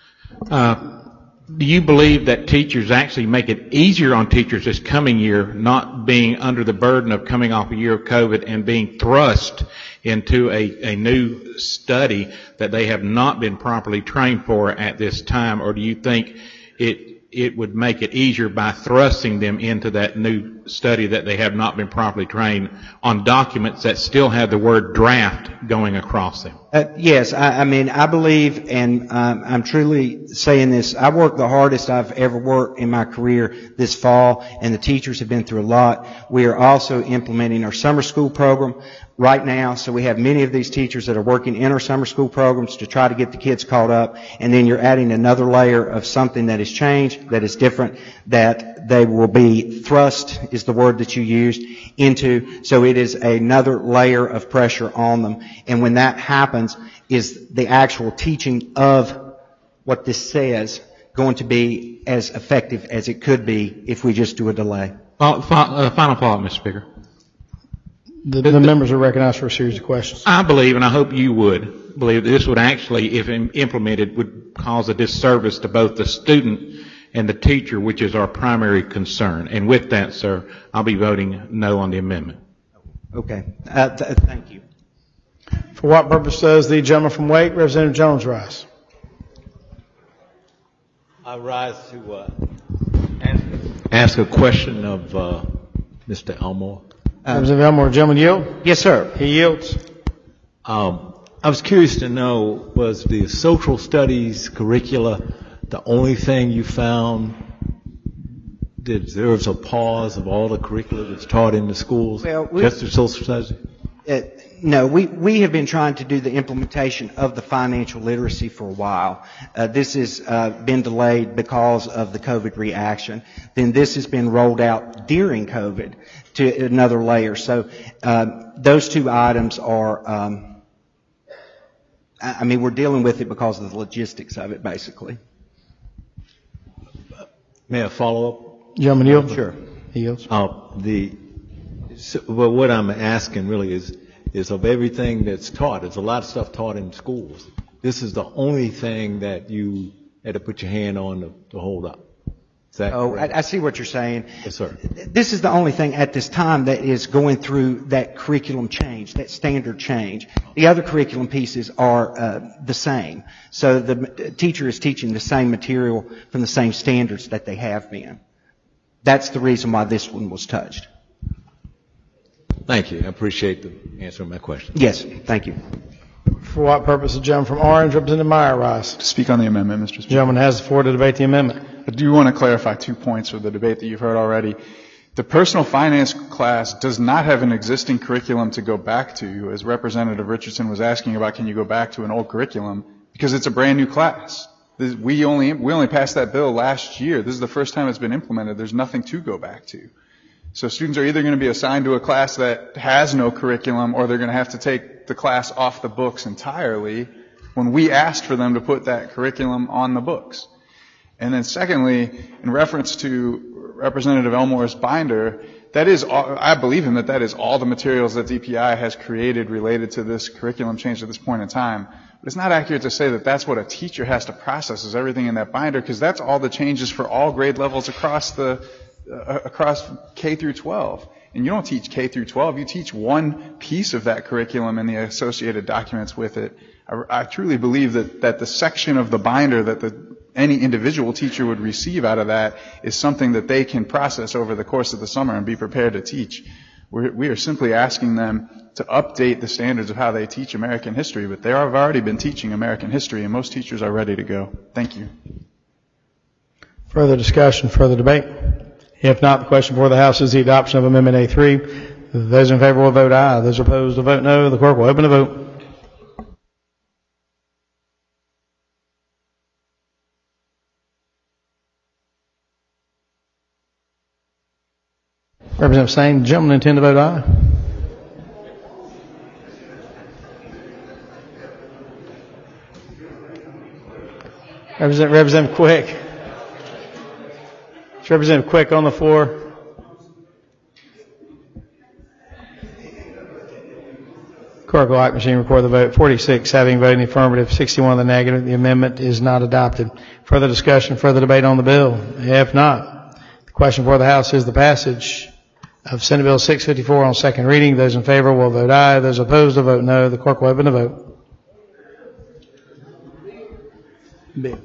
Do you believe that teachers actually make it easier on teachers this coming year, not being under the burden of coming off a year of COVID and being thrust into a new study that they have not been properly trained for at this time? Or do you think it would make it easier by thrusting them into that new study that they have not been properly trained on documents that still have the word draft going across them? Yes, I mean, I believe, and I'm truly saying this, I worked the hardest I've ever worked in my career this fall, and the teachers have been through a lot. We are also implementing our summer school program right now, so we have many of these teachers that are working in our summer school programs to try to get the kids caught up, and then you're adding another layer of something that has changed, that is different, that they will be thrust, is the word that you used, into, so it is another layer of pressure on them. And when that happens, is the actual teaching of what this says going to be as effective as it could be if we just do a delay? Final thought, Mr. Speaker. The members are recognized for a series of questions. I believe, and I hope you would, believe that this would actually, if implemented, would cause a disservice to both the student and the teacher, which is our primary concern. And with that, sir, I'll be voting no on the amendment. Okay. Thank you. For what purpose does the gentleman from Wake, Representative Jones, rise? I rise to ask a question of Mr. Elmore. Representative Elmore, gentleman yield? Yes, sir. He yields. I was curious to know, was the social studies curricula the only thing you found that deserves a pause of all the curricula that's taught in the schools? Well, just the social studies? No, we have been trying to do the implementation of the financial literacy for a while. This has been delayed because of the COVID reaction. Then this has been rolled out during COVID to another layer. So those two items are, we're dealing with it because of the logistics of it, basically. May I follow up? Gentleman yield? Sure. He yields. Well, what I'm asking really is of everything that's taught. There's a lot of stuff taught in schools. This is the only thing that you had to put your hand on to hold up. Is that correct? I see what you're saying. Yes, sir. This is the only thing at this time that is going through that curriculum change, that standard change. The other curriculum pieces are the same. So the teacher is teaching the same material from the same standards that they have been. That's the reason why this one was touched. Thank you. I appreciate the answer to my question. Yes, thank you. For what purpose, the gentleman from Orange, Representative Meyer, rise? To speak on the amendment, Mr. Speaker. The gentleman has the floor to debate the amendment. I do want to clarify 2 points for the debate that you've heard already. The personal finance class does not have an existing curriculum to go back to, as Representative Richardson was asking about, can you go back to an old curriculum, because it's a brand new class. We only passed that bill last year. This is the first time it's been implemented. There's nothing to go back to. So students are either going to be assigned to a class that has no curriculum, or they're going to have to take the class off the books entirely when we asked for them to put that curriculum on the books. And then secondly, in reference to Representative Elmore's binder, that is all, I believe him that is all the materials that DPI has created related to this curriculum change at this point in time. But it's not accurate to say that that's what a teacher has to process, is everything in that binder, because that's all the changes for all grade levels across K through 12. And you don't teach K through 12, you teach one piece of that curriculum and the associated documents with it. I truly believe that the section of the binder that any individual teacher would receive out of that is something that they can process over the course of the summer and be prepared to teach. We are simply asking them to update the standards of how they teach American history, but they have already been teaching American history, and most teachers are ready to go. Thank you. Further discussion, further debate? If not, the question before the House is the adoption of Amendment A3. Those in favor will vote aye. Those opposed will vote no. The clerk will open the vote. Representative Sane, the gentleman intend to vote aye. Representative Quick. Is Representative Quick on the floor? Clerk will act machine record the vote. 46 having voted in the affirmative, 61 in the negative. The amendment is not adopted. Further discussion, further debate on the bill? If not, the question before the House is the passage of Senate Bill 654 on second reading. Those in favor will vote aye. Those opposed will vote no. The clerk will open the vote. Bill.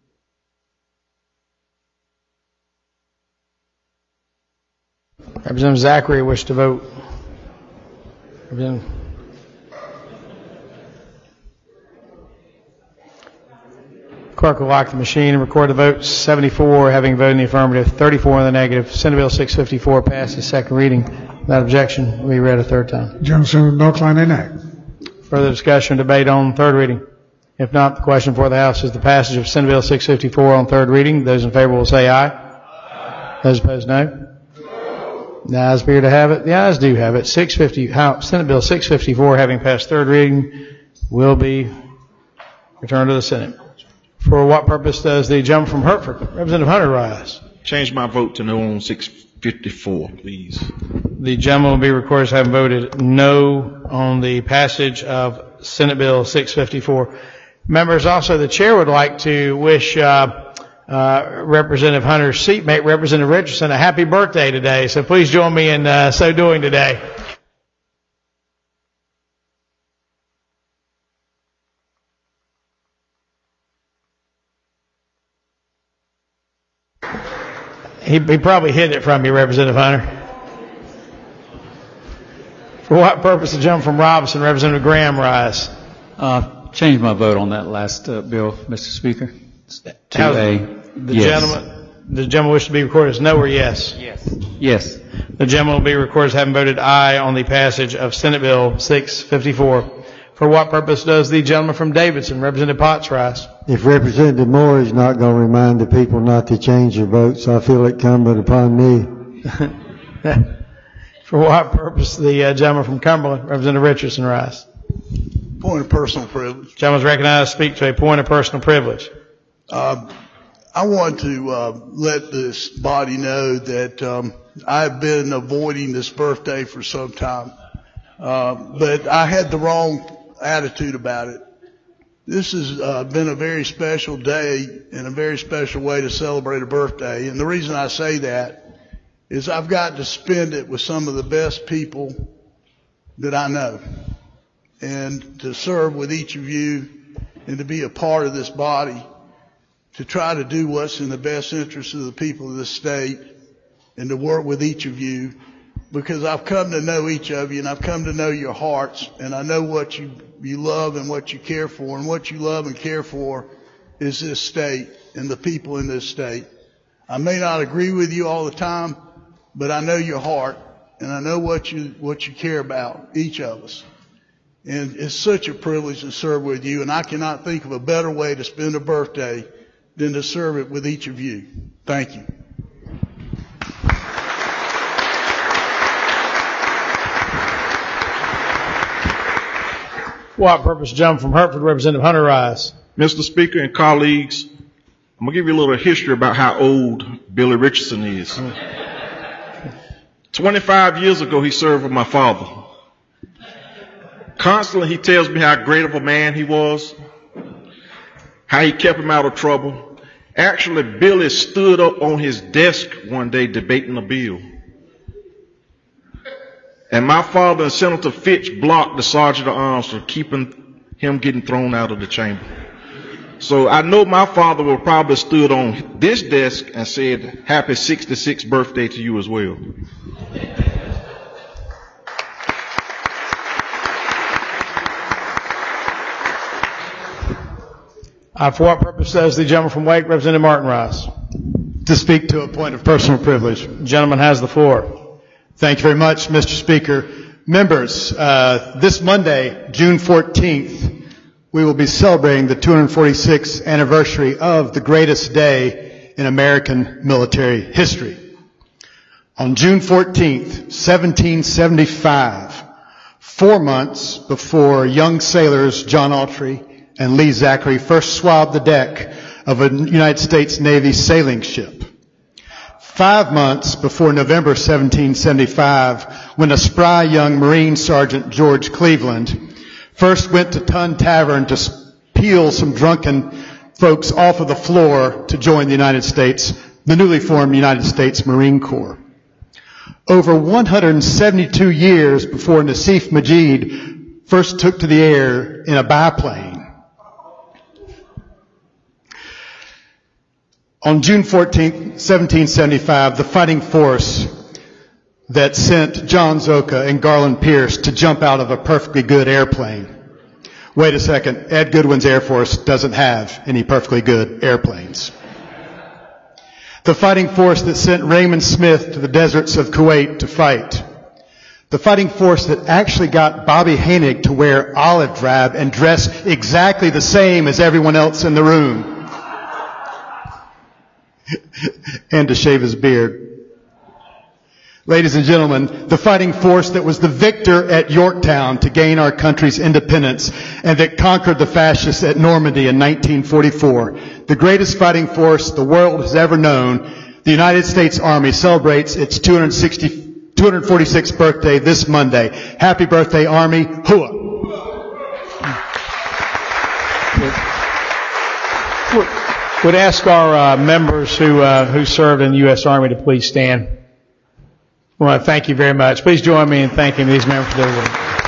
Representative Zachary wishes to vote. Representative. Clerk will lock the machine and record the vote. 74 having voted in the affirmative, 34 in the negative. Senate Bill 654 passes second reading. Without objection, will be read a third time. General Assembly, North Carolina enact. Further discussion, debate on third reading. If not, the question before the House is the passage of Senate Bill 654 on third reading. Those in favor will say aye. Aye. Those opposed, no. The ayes appear to have it. The ayes do have it. Senate Bill 654, having passed third reading, will be returned to the Senate. For what purpose does the gentleman from Hertford, Representative Hunter, rise? Change my vote to no on 654, please. The gentleman will be recorded as having voted no on the passage of Senate Bill 654. Members, also the chair would like to wish Representative Hunter's seatmate, Representative Richardson, a happy birthday today. So please join me in so doing today. He probably hid it from you, Representative Hunter. For what purpose the gentleman from Robinson, Representative Graham, rise? Change my vote on that last bill, Mr. Speaker. The gentleman wishes to be recorded as no or yes? Yes. The gentleman will be recorded as having voted aye on the passage of Senate Bill 654. For what purpose does the gentleman from Davidson, Representative Potts, rise? If Representative Moore is not going to remind the people not to change their votes, I feel it incumbent upon me. For what purpose the gentleman from Cumberland, Representative Richardson, rise? Point of personal privilege. Gentleman is recognized to speak to a point of personal privilege. I want to let this body know that I've been avoiding this birthday for some time, but I had the wrong attitude about it. This has been a very special day and a very special way to celebrate a birthday. And the reason I say that is I've got to spend it with some of the best people that I know, and to serve with each of you and to be a part of this body, to try to do what's in the best interest of the people of this state and to work with each of you, because I've come to know each of you and I've come to know your hearts, and I know what you love and what you care for, and what you love and care for is this state and the people in this state. I may not agree with you all the time, but I know your heart, and I know what you care about, each of us. And it's such a privilege to serve with you, and I cannot think of a better way to spend a birthday than to serve it with each of you. Thank you. What purpose, gentleman from Hertford, Representative Hunter Rice. Mr. Speaker and colleagues, I'm going to give you a little history about how old Billy Richardson is. 25 years ago, he served with my father. Constantly, he tells me how great of a man he was, how he kept him out of trouble. Actually, Billy stood up on his desk one day debating a bill. And my father and Senator Fitch blocked the Sergeant at Arms from keeping him getting thrown out of the chamber. So I know my father will probably stood on this desk and said, happy 66th birthday to you as well. For what purpose does the gentleman from Wake, Representative Martin Rice? To speak to a point of personal privilege. The gentleman has the floor. Thank you very much, Mr. Speaker. Members, this Monday, June 14th, we will be celebrating the 246th anniversary of the greatest day in American military history. On June 14th, 1775, 4 months before young sailors John Autry and Lee Zachary first swabbed the deck of a United States Navy sailing ship. 5 months before November 1775, when a spry young Marine Sergeant George Cleveland first went to Tun Tavern to peel some drunken folks off of the floor to join the newly formed United States Marine Corps. Over 172 years before Nassif Majid first took to the air in a biplane. On June 14, 1775, the fighting force that sent John Zoka and Garland Pierce to jump out of a perfectly good airplane. Wait a second, Ed Goodwin's Air Force doesn't have any perfectly good airplanes. The fighting force that sent Raymond Smith to the deserts of Kuwait to fight. The fighting force that actually got Bobby Hainig to wear olive drab and dress exactly the same as everyone else in the room. And to shave his beard. Ladies and gentlemen, the fighting force that was the victor at Yorktown to gain our country's independence and that conquered the fascists at Normandy in 1944. The greatest fighting force the world has ever known. The United States Army celebrates its 246th birthday this Monday. Happy birthday, Army. Hooah! Would ask our members who served in the U.S. Army to please stand. I want to thank you very much. Please join me in thanking these members for their work.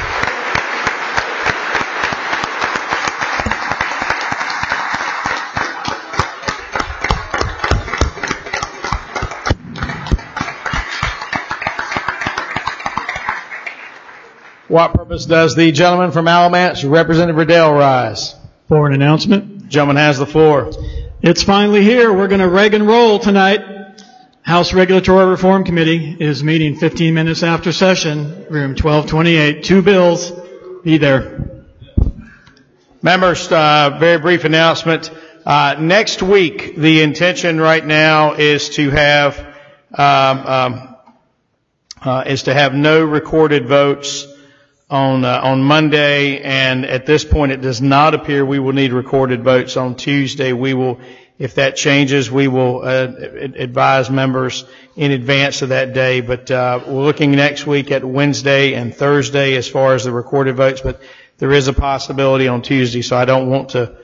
What purpose does the gentleman from Alamance, Representative Riddell, rise? For an announcement. Gentleman has the floor. It's finally here. We're going to reg and roll tonight. House Regulatory Reform Committee is meeting 15 minutes after session, room 1228. 2 bills. Be there. Members, very brief announcement. Next week, the intention right now is to have no recorded votes on Monday, and at this point it does not appear we will need recorded votes on Tuesday. We will, if that changes, we will advise members in advance of that day. But we're looking next week at Wednesday and Thursday as far as the recorded votes, but there is a possibility on Tuesday, so I don't want to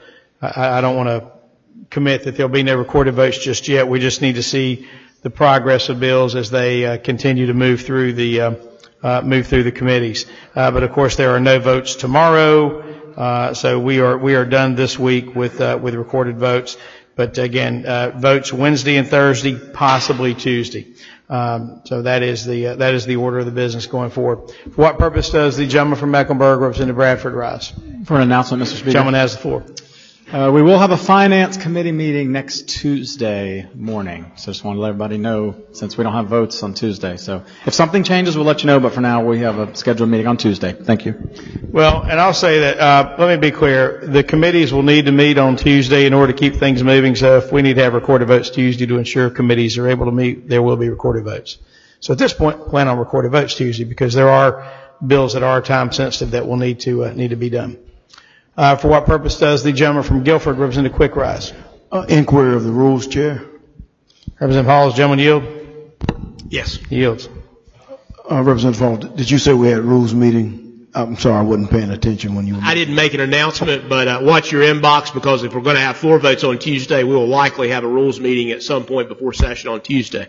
commit that there'll be no recorded votes just yet. We just need to see the progress of bills as they continue to move through the committees. But of course there are no votes tomorrow, so we are done this week with recorded votes. But again, votes Wednesday and Thursday, possibly Tuesday. So that is the order of the business going forward. For what purpose does the gentleman from Mecklenburg, Representative Bradford, rise? For an announcement, Mr. Speaker. Gentleman has the floor. We will have a finance committee meeting next Tuesday morning. So just want to let everybody know since we don't have votes on Tuesday. So if something changes, we'll let you know. But for now, we have a scheduled meeting on Tuesday. Thank you. Well, and I'll say that, let me be clear. The committees will need to meet on Tuesday in order to keep things moving. So if we need to have recorded votes Tuesday to ensure committees are able to meet, there will be recorded votes. So at this point, plan on recorded votes Tuesday because there are bills that are time sensitive that will need to be done. For what purpose does the gentleman from Guilford, Representative Quick, rise? Inquiry of the rules, Chair. Representative Hall, does the gentleman yield? Yes. He yields. Representative Hall, did you say we had rules meeting? I'm sorry, I wasn't paying attention when you were. I didn't make an announcement, but watch your inbox because if we're going to have floor votes on Tuesday, we will likely have a rules meeting at some point before session on Tuesday.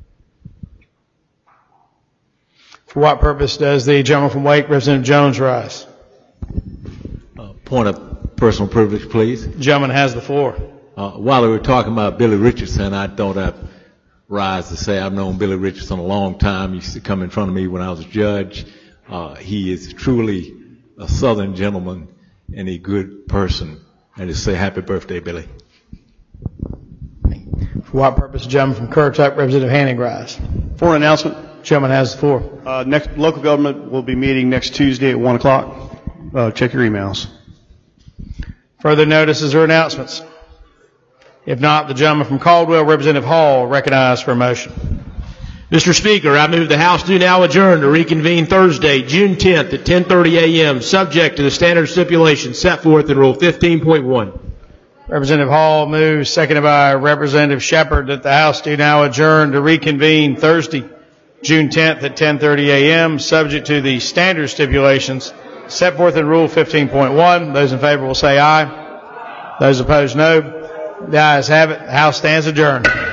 For what purpose does the gentleman from Wake, Representative Jones, rise? Point of personal privilege, please. The gentleman has the floor. While we were talking about Billy Richardson, I thought I'd rise to say I've known Billy Richardson a long time. He used to come in front of me when I was a judge. He is truly a Southern gentleman and a good person. And to say happy birthday, Billy. For what purpose, the gentleman from Currituck, Representative Hanning, rise? For an announcement. The gentleman has the floor. Next local government will be meeting next Tuesday at 1 o'clock. Check your emails. Further notices or announcements? If not, the gentleman from Caldwell, Representative Hall, recognized for a motion. Mr. Speaker, I move the House do now adjourn to reconvene Thursday, June 10th at 10:30 a.m., subject to the standard stipulations set forth in Rule 15.1. Representative Hall moves, seconded by Representative Shepard, that the House do now adjourn to reconvene Thursday, June 10th at 10:30 a.m., subject to the standard stipulations set forth in Rule 15.1. Those in favor will say aye. Those opposed, no. The ayes have it. The House stands adjourned.